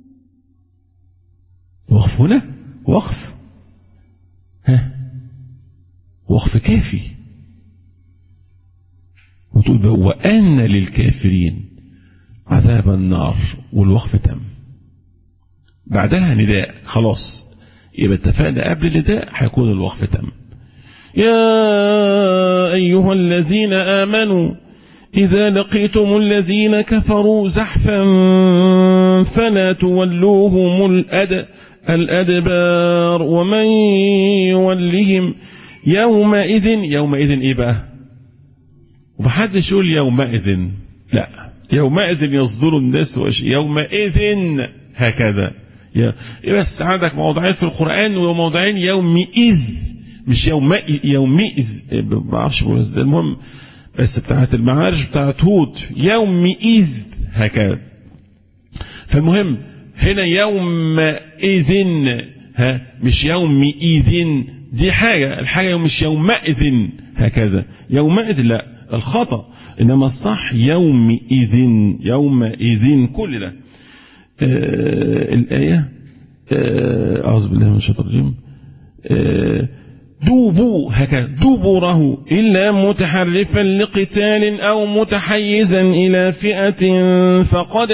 وقف هنا وقف ها وقف كافي، وتقول بقى وأن للكافرين عذاب النار والوقف تم. بعدها نداء خلاص، يبقى اتفقنا قبل النداء هيكون الوقف تم. يا أيها الذين آمنوا إذا لقيتم الذين كفروا زحفا فلا تولوهم الأد الأدبار ومن يولهم يومئذ يومئذ إيه بقى؟ ومحدش يقول يومئذ، لا يومئذ يصدر الناس يومئذ هكذا. بس عندك موضعين في القرآن وموضعين يومئذ مش يومئذ يومئذ ما اعرفش بقول ازاي. المهم بس بتاعت المعارج بتاعت هود يومئذ هكذا. فالمهم هنا يومئذ ها مش يومئذ، دي حاجة الحاجة مش يومئذ هكذا. يومئذ لا الخطأ، إنما الصح يومئذ يومئذ كل ده. آه الآية أعوذ بالله من الشيطان الرجيم. آه دوبوا هكذا دبره إلا متحرفا لقتال أو متحيزا إلى فئة فقد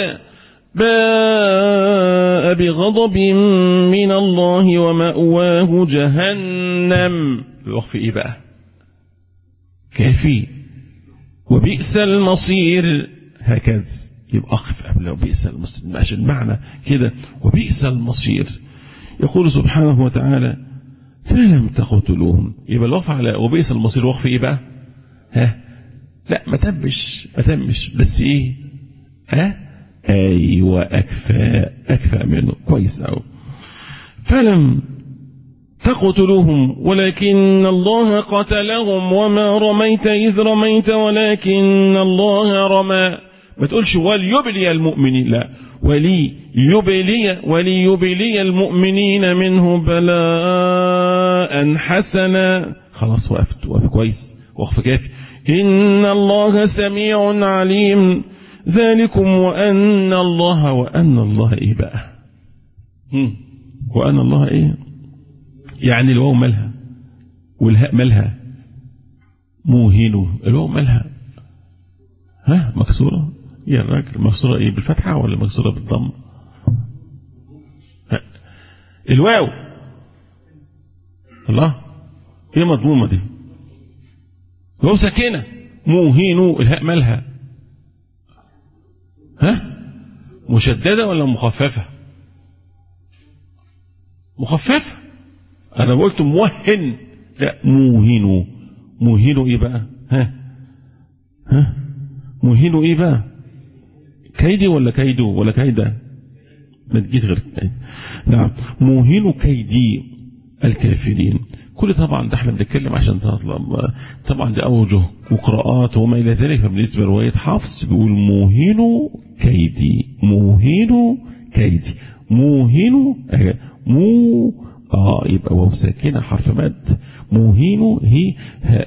باء بغضب من الله ومأواه جهنم. الوقف إيه بقى؟ كافي. وبئس المصير هكذا. يبقى أقف قبل وبئس المصير عشان المعنى كده وبئس المصير. يقول سبحانه وتعالى فلم تقتلوهم. يبقى الوقف على وبئس المصير وقف إيه بقى؟ ها لا ما تمش ما تمش بس إيه ها أيوة أكفى أكفى منه كويس أوي. فلم تقتلوهم ولكن الله قتلهم وما رميت إذ رميت ولكن الله رمى. ما تقولش وليبلي المؤمنين، لا وليبلي وليبلي المؤمنين منه بلاء حسنا. خلاص وقفت وقف كويس وقف كافي. إن الله سميع عليم ذلكم وأن الله وأن الله إيه بقى؟ هم. وأن الله إيه؟ يعني الواو مالها والهاء مالها موهنوا. الواو مالها ها مكسورة يا راجل. مكسورة إيه بالفتحة ولا مكسورة بالضم؟ الواو الله إيه مضمومة دي؟ الواو ساكنة موهنوا. الهاء مالها ها مشددة ولا مخففة؟ مخففة. أنا قلت موهن لا موهنوا. موهنوا إيه بقى؟ ها ها موهنوا إيه بقى؟ كيدي ولا كيدو ولا كيدا؟ ما تجيش غير كيد. نعم موهنوا كيدي الكافرين. كل طبعا ده احنا بنتكلم عشان طبعا ده أوجه وقراءات وما إلى ذلك. فبالنسبة لرواية حفص بيقول موهنوا كيدي موهنوا كيدي موهنوا مو اه يبقى واو ساكنه حرف مد. موهينو هي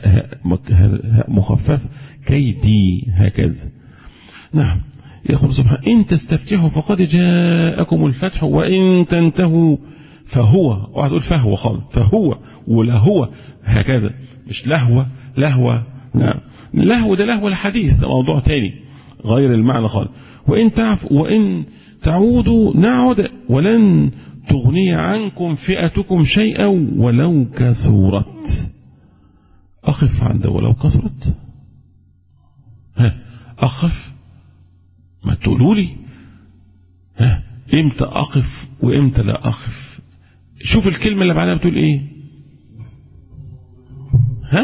مخفف كيدي هكذا. نعم يقول سبحانه إن تستفتحوا فقد جاءكم الفتح وإن تنتهوا فهو. واحد يقول فهو خالص فهو ولا هو هكذا مش لهوة لهوة. نعم لهو ده لهو الحديث ده موضوع تاني غير المعنى خالص. وإن تعفوا وإن تعودوا نعود ولن تغني عنكم فئتكم شيئا ولو كثرت. أخف عند ولو كثرت. ها أخف ما تقولوا لي ها امتى أقف وامتى لا أخف. شوف الكلمة اللي بعدها بتقول ايه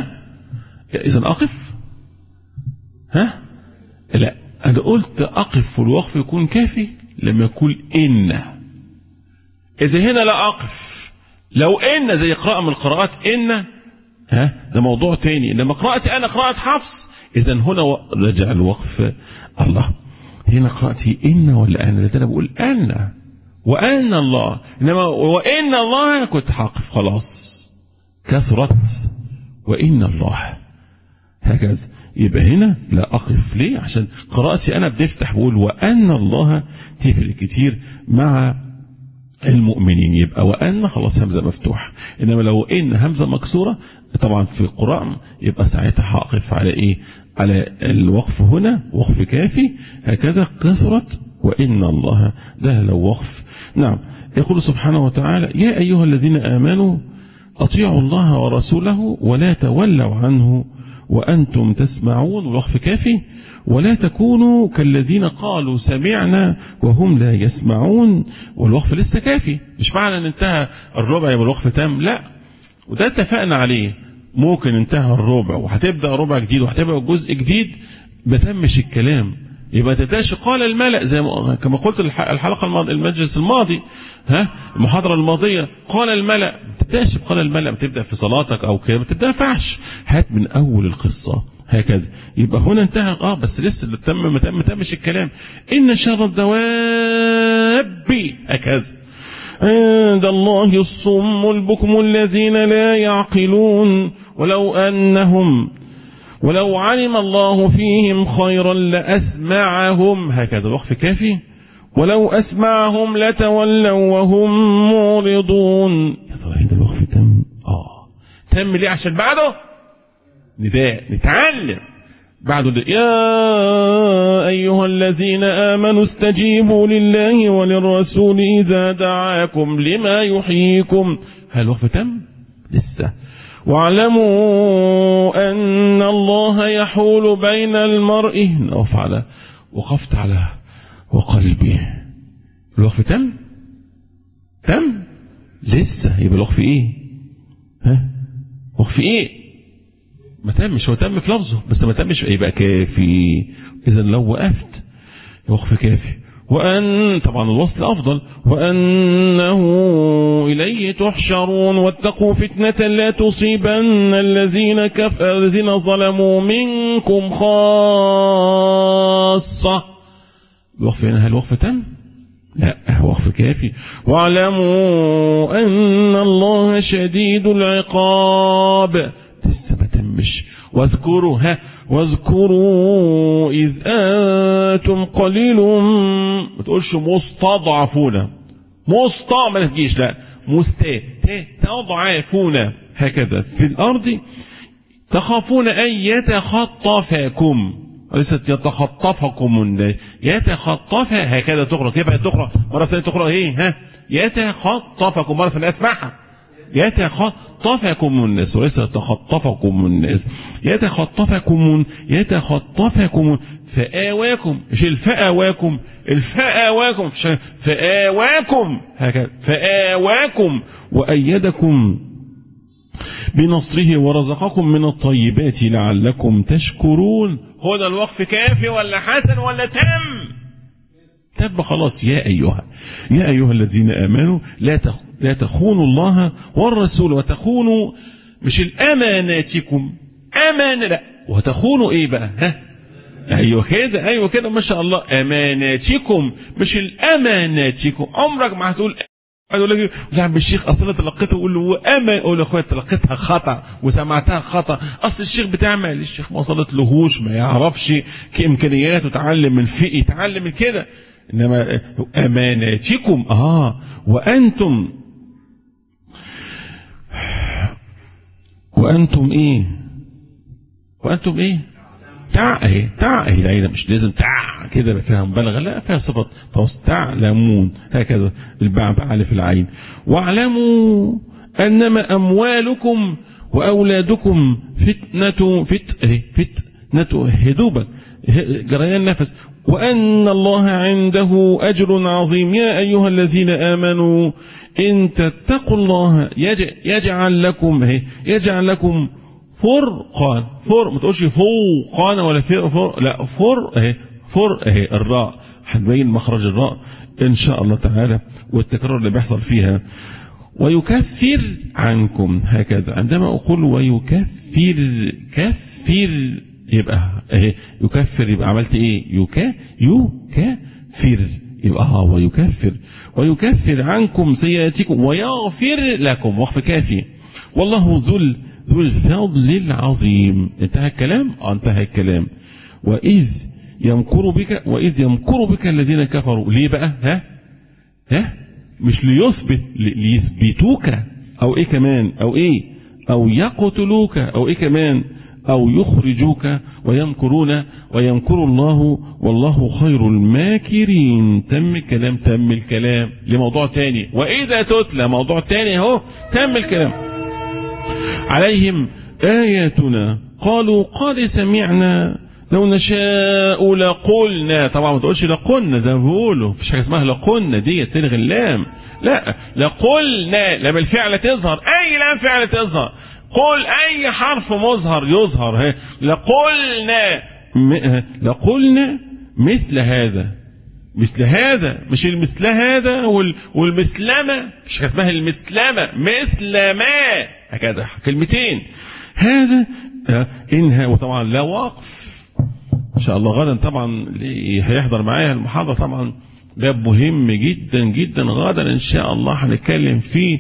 إذا أقف؟ ها؟ لا، أنا قلت أقف والوقف يكون كافي لما يقول إن. إذا هنا لا أقف، لو إن زي قراءة من القراءات إن، ها، ده موضوع تاني. إنما قراءتي أنا قراءة حفص، إذا هنا رجع الوقف. الله، هنا قراءتي إن ولا أنا؟ ده أنا بقول أن وأن الله، إنما وإن الله كنت حاقف خلاص، كثرت وإن الله هكذا. يبقى هنا لا أقف. ليه؟ عشان قراءتي أنا بنفتح بقول وأن الله تفرق كتير مع المؤمنين. يبقى وأن خلاص همزة مفتوحة، إنما لو إن همزة مكسورة طبعا في القرآن يبقى ساعتها هقف على إيه؟ على الوقف هنا وقف كافي هكذا كسرت وإن الله، ده لو وقف. نعم. يقول سبحانه وتعالى يا أيها الذين آمنوا أطيعوا الله ورسوله ولا تولوا عنه وأنتم تسمعون، والوقف كافي. ولا تكونوا كالذين قالوا سمعنا وهم لا يسمعون، والوقف لسه كافي. مش معنى ان انتهى الربع يبقى الوقف تام، لا، وده اتفقنا عليه. ممكن انتهى الربع وهتبدأ ربع جديد وهتبقى جزء جديد ما تمش الكلام، يبقى تداش قال الملأ زي ما كما قلت الحلقة الماضية، المجلس الماضي، ها، المحاضرة الماضية، قال الملأ. ما تبداش بقال الملأ، بتبدأ في صلاتك او كده ما تبدأش، هات من اول القصة هكذا. يبقى هنا انتهى اه بس لسه تم ما تمش الكلام. ان شر الدواب هكذا عند الله الصم البكم الذين لا يعقلون ولو انهم ولو علم الله فيهم خيرا لأسمعهم، هكذا الوقف كافي. ولو أسمعهم لتولوا وهم معرضون. يا ترى هنا الوقف تم؟ آه تم ليه؟ عشان بعده نداء نتعلم بعده. يا أيها الذين آمنوا استجيبوا لله وللرسول إذا دعاكم لما يحييكم. هل الوقف تم؟ لسه. واعلموا أن الله يحول بين المرء، نقف على وقفت على وقلبي. الوقف تم؟ تم؟ لسه. يبقى الوقف ايه؟ ها؟ وقف ايه؟ ما تمش. هو تم في لفظه بس ما تمش، يبقى كافي. اذا لو وقفت وقف كافي. وأن طبعا الوصل أفضل. وأنه إليه تحشرون واتقوا فتنة لا تصيبن الذين كف الذين ظلموا منكم خاصة. الوقف هنا هل الوقف تم؟ لا، وقف كافي. واعلموا أن الله شديد العقاب. لسه ما تمش. واذكروا ها واذكروا إذ أنتم قليل، ما تقولش مستضعفون، مستا ما تجيش، لا، مستا تضعفون هكذا في الأرض تخافون أن يتخطفكم، وليست يتخطفكم، يتخطف هكذا تقرأ. كيف تقرأ؟ مرة ثانية تقرأ ايه؟ ها، يتخطفكم. مرة ثانية اسمعها، يتخطفكم الناس وليس يتخطفكم الناس. يتخطفكم يتخطفكم فآواكم، مش الفآواكم، الفآواكم فآواكم هكذا، فآواكم وأيدكم بنصره ورزقكم من الطيبات لعلكم تشكرون. هنا الوقف كافي ولا حسن ولا تم؟ تب خلاص. يا أيها يا أيها الذين آمنوا لا لا تخونوا الله والرسول وتخونوا، مش الأماناتكم، أمانة لا، وتخونوا إيه بقى؟ ها، أيوة كده، أيوة كده، ما شاء الله. أماناتكم مش الأماناتكم. عمرك ما هتقول أقول لك يا عم الشيخ أصل أنا تلقيته، أقول له أمان، أقول له أخويا تلقيتها خطأ وسمعتها خطأ، أصل الشيخ بتعمل، الشيخ ما وصلت لهوش، ما يعرفش كإمكانياته، تعلم من فقه، يتعلم من كده. إنما أماناتكم آه وأنتم وأنتم إيه وأنتم إيه تع إيه تع إيه العيلة مش لازم تع كده فيها مبالغة، لا، فيها صفة توسط، تعلمون هكذا البعبع في العين. واعلموا أنما أموالكم وأولادكم فتنة فت فتنة هدوبة جريان نفس، وأن الله عنده أجر عظيم. يا أيها الذين آمنوا إن تتقوا الله يجعل لكم يجعل لكم فرقان. فر ما تقولش فوقان ولا فر, فر لا فر اهي فر اهي الراء هنبين مخرج الراء ان شاء الله تعالى والتكرار اللي بيحصل فيها. ويكفر عنكم هكذا. عندما اقول ويكفر كفر يبقى اهي يكفر يبقى عملت ايه؟ يكا يكفر يبقى ها ويكفر ويكفر عنكم سيئاتكم ويغفر لكم. وقف كافي. والله ذو ذو الفضل العظيم. انتهى الكلام؟ اه انتهى الكلام. وإذ يمكر بك وإذ يمكر بك الذين كفروا. ليه بقى؟ ها ها مش ليثبت ليثبتوك او ايه كمان او ايه او يقتلوك او ايه كمان او يخرجوك ويمكرون ويمكر الله والله خير الماكرين. تم الكلام تم الكلام لموضوع تاني. واذا تتلى موضوع تاني اهو تم الكلام. عليهم آياتنا قالوا قد سمعنا لو نشاء لقلنا. طبعا ما تقولش لقلنا زي ما بيقولوا، مفيش حاجه اسمها لقلنا دي تلغي اللام. لا لقلنا لما الفعل تظهر اي لام فعل تظهر. قل اي حرف مظهر يظهر. ها لقلنا م... لقلنا مثل هذا مثل هذا مش المثل هذا وال... والمثلمه. مش حاجه اسمها المثلمه مثل ما هكذا كلمتين. هذا انها وطبعا لا وقف ان شاء الله غدا. طبعا هيحضر معايا المحاضره طبعا باب مهم جدا جدا غدا ان شاء الله هنتكلم فيه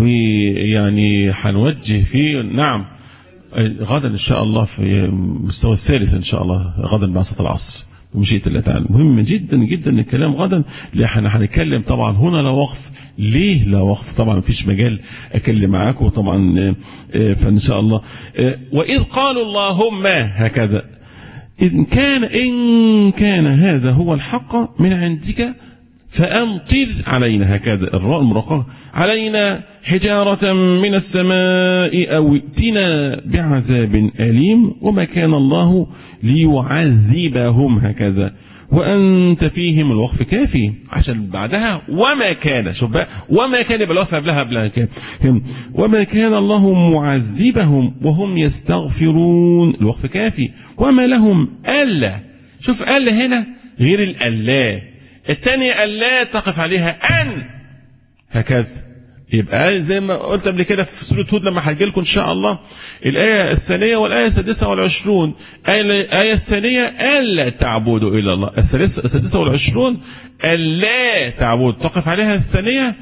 ويعني هنوجه فيه. نعم غدا ان شاء الله في المستوى الثالث ان شاء الله غدا بعد صلاه العصر بمشيئه الله تعالى. مهم جدا جدا الكلام غدا اللي احنا هنتكلم. طبعا هنا لا وقف. ليه لا وقف؟ طبعا مفيش مجال اتكلم معاكم طبعا. فان شاء الله واذ قالوا اللهم هكذا إن كان إن كان هذا هو الحق من عندك فأمطر علينا. هكذا الراء المرققة علينا حجارة من السماء أو ائتنا بعذاب أليم وما كان الله ليعذبهم. هكذا وأنت فيهم. الوقف كافي عشان بعدها وما كان. شوف بقى وما كان يبقى الوقف قبلها قبلها كام. وما كان الله معذبهم وهم يستغفرون. الوقف كافي. وما لهم ألا. شوف ألا هنا غير الألا الثانية. ألا تقف عليها أن هكذا. يبقى زي ما قلت قبل كده في سورة هود لما هجي لكم ان شاء الله الآية الثانية والآية السادسة والعشرون. الآية الثانية ألا تعبدوا إلا الله. السادسة والعشرون ألا تعبدوا تقف عليها الثانية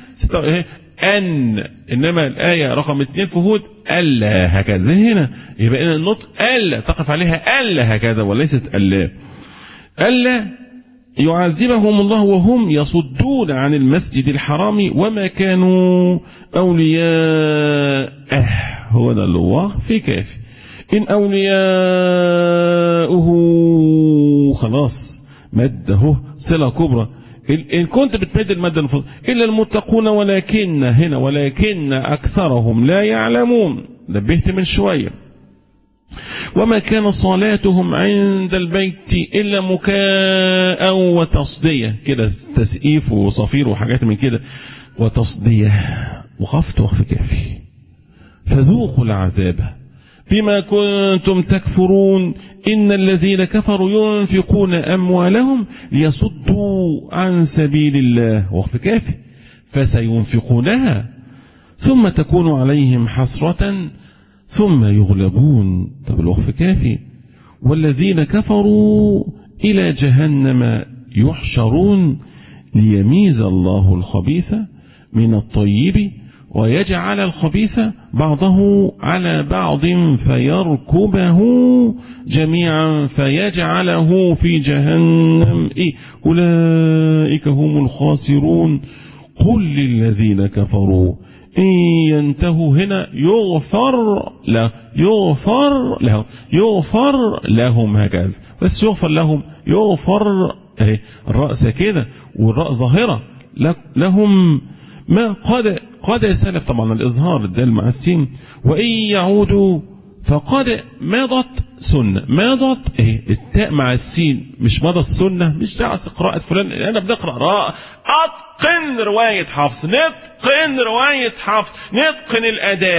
أن. إنما الآية رقم اثنين في هود ألا هكذا. زي هنا يبقى إن النطق ألا تقف عليها ألا هكذا وليست ألا. ألا يعذبهم الله وهم يصدون عن المسجد الحرام وما كانوا أولياء. أه هو ده اللي في كافي. إن أولياؤه خلاص مده صلة كبرى. إن كنت بتمد المادة المفضل إلا المتقون ولكن هنا ولكن أكثرهم لا يعلمون. نبهت من شوية. وما كان صلاتهم عند البيت إلا مكاء وتصدية. كده تسقيف وصفير وحاجات من كده وتصدية. وقفت وقف كافي. فذوقوا العذاب بما كنتم تكفرون إن الذين كفروا ينفقون أموالهم ليصدوا عن سبيل الله. وقف كافي. فسينفقونها ثم تكون عليهم حسرة ثم يغلبون. طب الوقف كافي. والذين كفروا إلى جهنم يحشرون ليميز الله الخبيث من الطيب ويجعل الخبيث بعضه على بعض فيركبه جميعا فيجعله في جهنم. إيه؟ أولئك هم الخاسرون. قل للذين كفروا إن ينتهوا هنا يغفر له يغفر لهم يغفر لهم هكذا. بس يغفر لهم يغفر اهي الراء ساكنة والراء ظاهرة لهم ما قد قد سلف. طبعا الإظهار الدال مع السين. وإن يعودوا فقد مضت سنة. مضت ايه التاء مع السين مش مضت سنة. مش دعس قراءة فلان. أنا بنقرأ راء أتقن رواية حفص نتقن رواية حفص نتقن الأداء.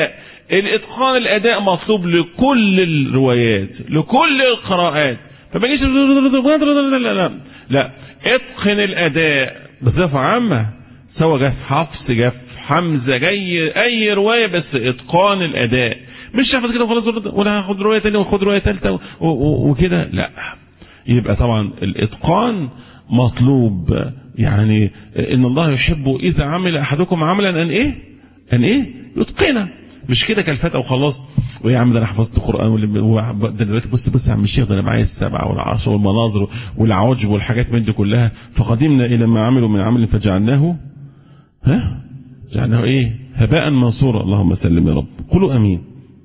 الاتقان الاداء مطلوب لكل الروايات لكل القراءات. فما يجيش لا لا لا، اتقن الاداء بصفه عامه، سواء جاء في حفص جاء في حمزه جاي اي روايه، بس اتقان الاداء. مش حافظ كده وخلاص ولا هاخد روايه ثانيه واخد روايه ثالثه وكده، لا. يبقى طبعا الاتقان مطلوب. يعني ان الله يحب اذا عمل احدكم عملا ان ايه ان ايه يتقنه، مش كده كالفتة وخلاص. ويا عم ده انا حفظت القران ده دلوقتي بص بص يا عم الشيخ، ده انا معايا السبعه والعشره والمناظر والعجب والحاجات من دي كلها. فقدمنا الى ما عملوا من عمل فجعلناه ها جعلناه ايه هباء منصورا. اللهم سلم يا رب، قولوا امين.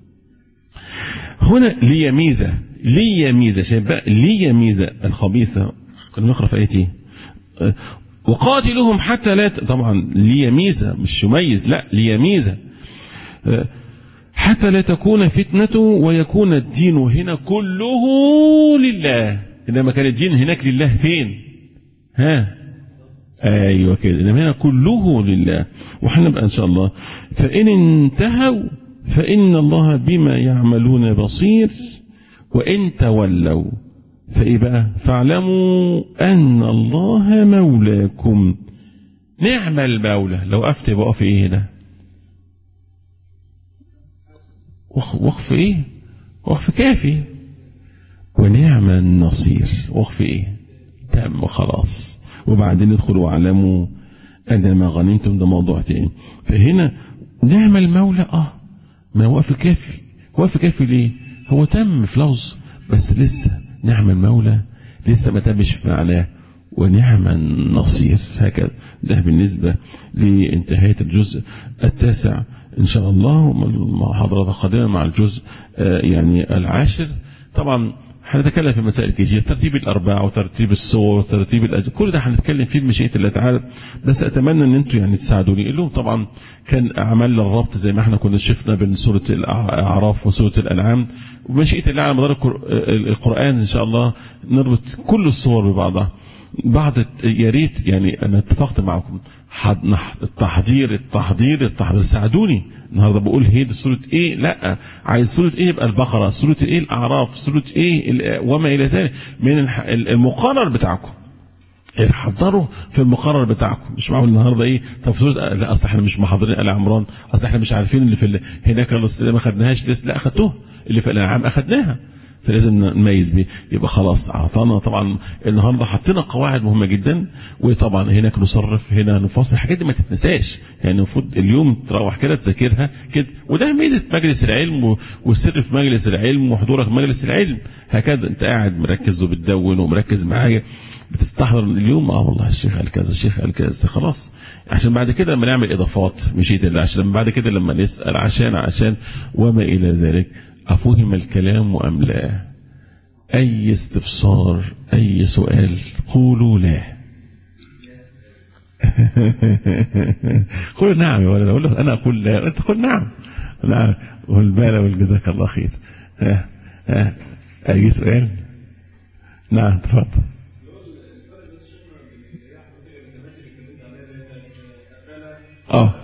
هنا لي ميزه لي ميزه شايف بقى، لي ميزه الخبيثه. كنا نقرا في ايتي وقاتلهم حتى لا، طبعا لي ميزه مش يميز، لا لي ميزه حتى لا تكون فتنة ويكون الدين هنا كله لله. إنما كان الدين هناك لله فين؟ ها أيوة كده، إنما هنا كله لله. وحنا بقى إن شاء الله فإن انتهوا فإن الله بما يعملون بصير وإن تولوا فإيه بقى؟ فاعلموا أن الله مولاكم نعم المولى. لو وقفت بقف إيه هنا؟ وقف ايه؟ وقف كافي. ونعم النصير وقف ايه؟ تم خلاص. وبعدين ندخل واعلموا ان ما غنمتم، ده موضوع تاني. فهنا نعم المولى اه ما وقف كافي. وقف كافي ليه؟ هو تم في لفظ بس لسه نعم المولى لسه ما تمش في معناه. ونعم النصير هكذا. ده بالنسبة لانتهاية الجزء التاسع إن شاء الله. محاضرة قادمة مع الجزء يعني العاشر. طبعا هنتكلم في مسائل كتير، ترتيب الأرباع وترتيب الصور وترتيب الأجل، كل ده هنتكلم فيه بمشيئة الله تعالى. بس أتمنى أن أنتم يعني تساعدوني. لهم طبعا كان أعمال الربط زي ما احنا كنا شفنا بين سورة الأعراف وسورة الأنعام، وبمشيئة الله على مدار القرآن إن شاء الله نربط كل الصور ببعضها. بعض يا ريت يعني انا اتفقت معكم التحضير التحضير التحضير ساعدوني. النهارده بقول هي دي سوره ايه، لا عايز سوره ايه يبقى البقره، سوره ايه الاعراف، سوره ايه وما الى ذلك من المقرر بتاعكم. حضروا في المقرر بتاعكم. مش معقول النهارده ايه طب سوره لا اصل احنا مش محضرين ال عمران، اصل احنا مش عارفين اللي في هناك ما خدناهاش لسه، لا اخدتوها اللي في الانعام اخدناها. فلازم نميز بيه. يبقى خلاص اعطانا طبعا النهارده حطينا قواعد مهمه جدا. وطبعا هناك نصرف هنا نفصل، الحاجات دي ما تتنساش. يعني المفروض اليوم تروح كده تذاكرها كده. وده ميزه مجلس العلم والسر في مجلس العلم وحضورك مجلس العلم هكذا. انت قاعد مركز وبتدون ومركز معايا بتستحضر اليوم اه والله الشيخ قال كذا الشيخ قال كذا خلاص. عشان بعد كده لما نعمل اضافات مشيت الله، عشان بعد كده لما نسال عشان عشان وما الى ذلك. أفهم الكلام أم لا؟ أي استفسار أي سؤال قولوا لا. قولوا نعم يا ولد. أقول له أنا أقول لا أنت قول نعم. نعم والبالة والجزاك الله خير. ها ها أي سؤال؟ نعم تفضل. اه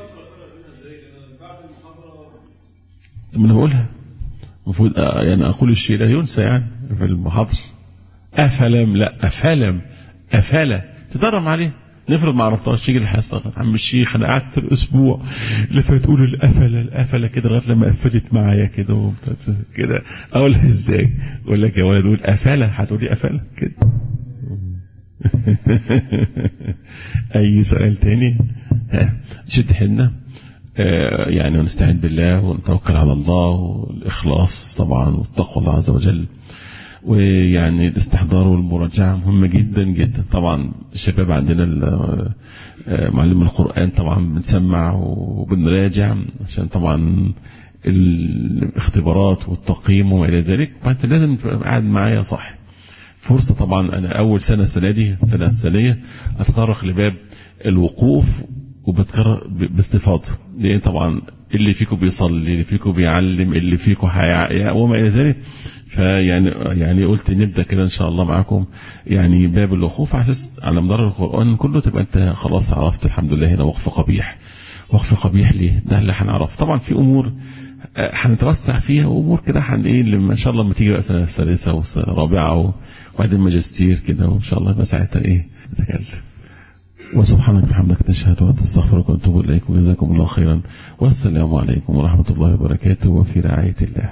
طب انا بقولها المفروض يعني اقول الشيء لا ينسى يعني في المحاضره. افلم لا افلم افلا تدرم عليه. نفرض ما عرفتهاش تيجي الحصه عم الشيخ انا قعدت الاسبوع اللي فات اقول الافلا الافلا كده لغايه لما قفلت معايا كده كده. اقولها ازاي؟ اقول لك يا ولد قول افلا هتقولي افلا كده. اي سؤال تاني؟ ها شد حيلنا يعني ونستعين بالله ونتوكل على الله والإخلاص طبعا والتقوى الله عز وجل. ويعني الاستحضار والمراجعة مهمة جدا جدا. طبعا الشباب عندنا معلم القرآن طبعا بنسمع وبنراجع عشان طبعا الاختبارات والتقييم وما إلى ذلك. فأنت لازم تبقى قاعد معايا صح. فرصة طبعا أنا أول سنة السنة دي السنة السنية أتطرق لباب الوقوف وبتقرأ باستفاضة. لأن طبعا اللي فيكم بيصلي اللي فيكم بيعلم اللي فيكم حياء وما إلى ذلك. فيعني يعني قلت نبدأ كده إن شاء الله معكم يعني باب الوقوف على أساس على مدار القرآن كله تبقى أنت خلاص عرفت الحمد لله هنا وقف قبيح وقف قبيح ليه؟ ده اللي هنعرف. طبعا في امور هنتوسع فيها، وامور كده هن ايه اللي ما شاء الله لما تيجي بقى سنه سادسه ورابعه وبعدين ماجستير كده، وان شاء الله يبقى ساعتها ايه نتكلم. وسبحانك وبحمدك نشهد ونستغفرك ونتوب اليك، وجزاكم الله خيرا، والسلام عليكم ورحمه الله وبركاته، وفي رعايه الله.